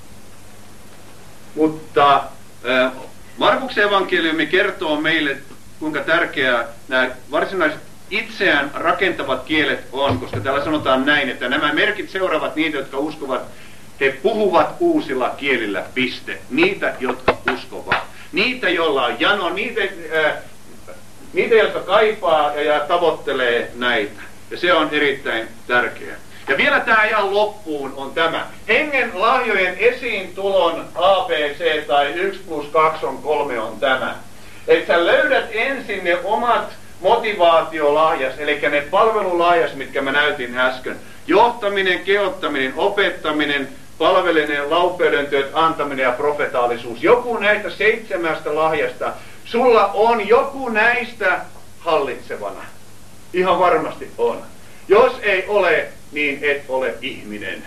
Mutta Markuksen evankeliumi kertoo meille, kuinka tärkeää nämä varsinaiset itseään rakentavat kielet on, koska täällä sanotaan näin, että nämä merkit seuraavat niitä, jotka uskovat, he puhuvat uusilla kielillä, piste. Niitä, jotka uskovat. Niitä, joilla on jano, niitä, jotka kaipaa ja tavoittelee näitä. Ja se on erittäin tärkeää. Ja vielä tämä ihan loppuun on tämä. Hengen lahjojen esiintulon ABC tai 1+2 on 3 on tämä. Että sä löydät ensin ne omat motivaatiolahjas, eli ne palvelulahjas, mitkä mä näytin äsken. Johtaminen, kehottaminen, opettaminen, palveleminen, laupeudentyöt, antaminen ja profetaalisuus. Joku näistä 7 lahjasta, sulla on joku näistä hallitsevana. Ihan varmasti on. Jos ei ole, niin et ole ihminen.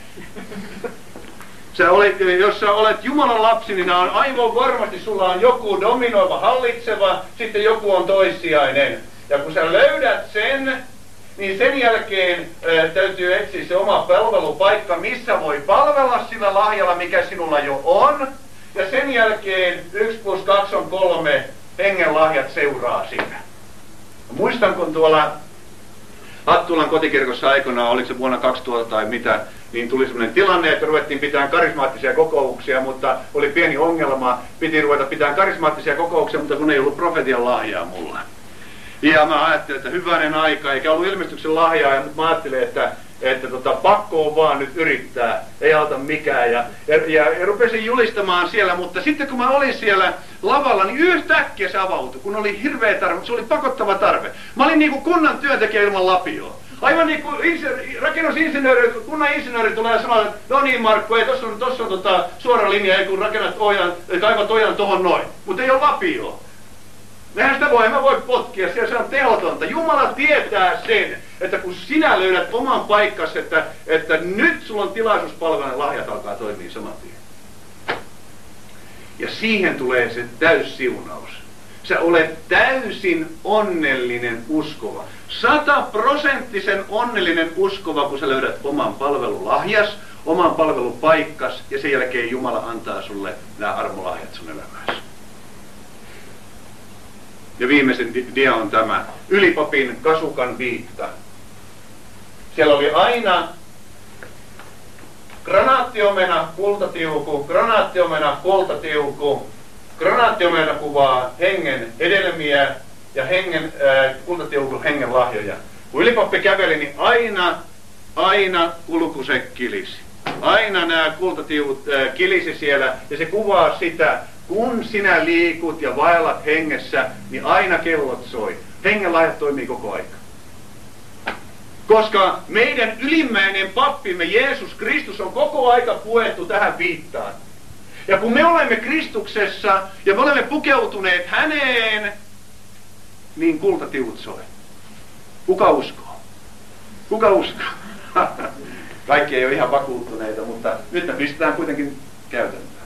Jos sä olet Jumalan lapsi, niin on aivan varmasti sulla on joku dominoiva, hallitseva, sitten joku on toissijainen. Ja kun sä löydät sen, niin sen jälkeen täytyy etsiä se oma palvelupaikka, missä voi palvella sillä lahjalla, mikä sinulla jo on. Ja sen jälkeen 1+2 on 3, hengen lahjat seuraa sitä. Muistan, kun tuolla Hattulan kotikirkossa aikoinaan, oliko se vuonna 2000 tai mitä, niin tuli sellainen tilanne, että ruvettiin pitämään karismaattisia kokouksia, mutta oli pieni ongelma, piti ruveta pitämään karismaattisia kokouksia, mutta kun ei ollut profetian lahjaa mulla. Ja mä ajattelin, että hyvänen aika, eikä ollut ilmestyksen lahjaa, mutta mä ajattelin, että pakko on vaan nyt yrittää, ei auta mikään. Ja rupesin julistamaan siellä, mutta sitten kun mä olin siellä lavalla, niin yhtäkkiä se avautui, kun oli hirveä tarve, se oli pakottava tarve. Mä olin niin kuin kunnan työntekijä ilman lapioa. Aivan niin kuin rakennusinsinööri, kunnan insinööri tulee ja sanoo, että no niin Markku, ei tossa on suora linja, ei kun kaivat ojan tohon noin, mutta ei ole lapioa. Eihän sitä voi potkia, se on tehotonta. Jumala tietää sen, että kun sinä löydät oman paikkasi, että nyt sulla on tilaisuus palvella, lahjat alkaa toimia saman tien. Ja siihen tulee se täyssiunaus. Sä olet täysin onnellinen uskova. 100% onnellinen uskova, kun sä löydät oman palvelulahjas, oman palvelupaikkas, ja sen jälkeen Jumala antaa sulle nämä armolahjat sun elämääsi. Ja viimeisen dia on tämä ylipapin kasukan viitta. Siellä oli aina granaattiomena, kultatiuku, granaattiomena, kultatiuku. Granaattiomena kuvaa hengen hedelmiä ja kultatiuku hengen lahjoja. Kun ylipappi käveli, niin aina kulkuse kilisi. Aina nämä kultatiuvut kilisi siellä ja se kuvaa sitä, kun sinä liikut ja vaellat hengessä, niin aina kellot soi. Hengen lahjat toimii koko aika. Koska meidän ylimmäinen pappimme Jeesus Kristus on koko aika puettu tähän viittaan. Ja kun me olemme Kristuksessa ja me olemme pukeutuneet häneen, niin kultatiuvut soi. Kuka uskoo? Kuka uskoo? Kaikki ei ole ihan vakuuttuneita, mutta nyt me pistetään kuitenkin käytäntöön.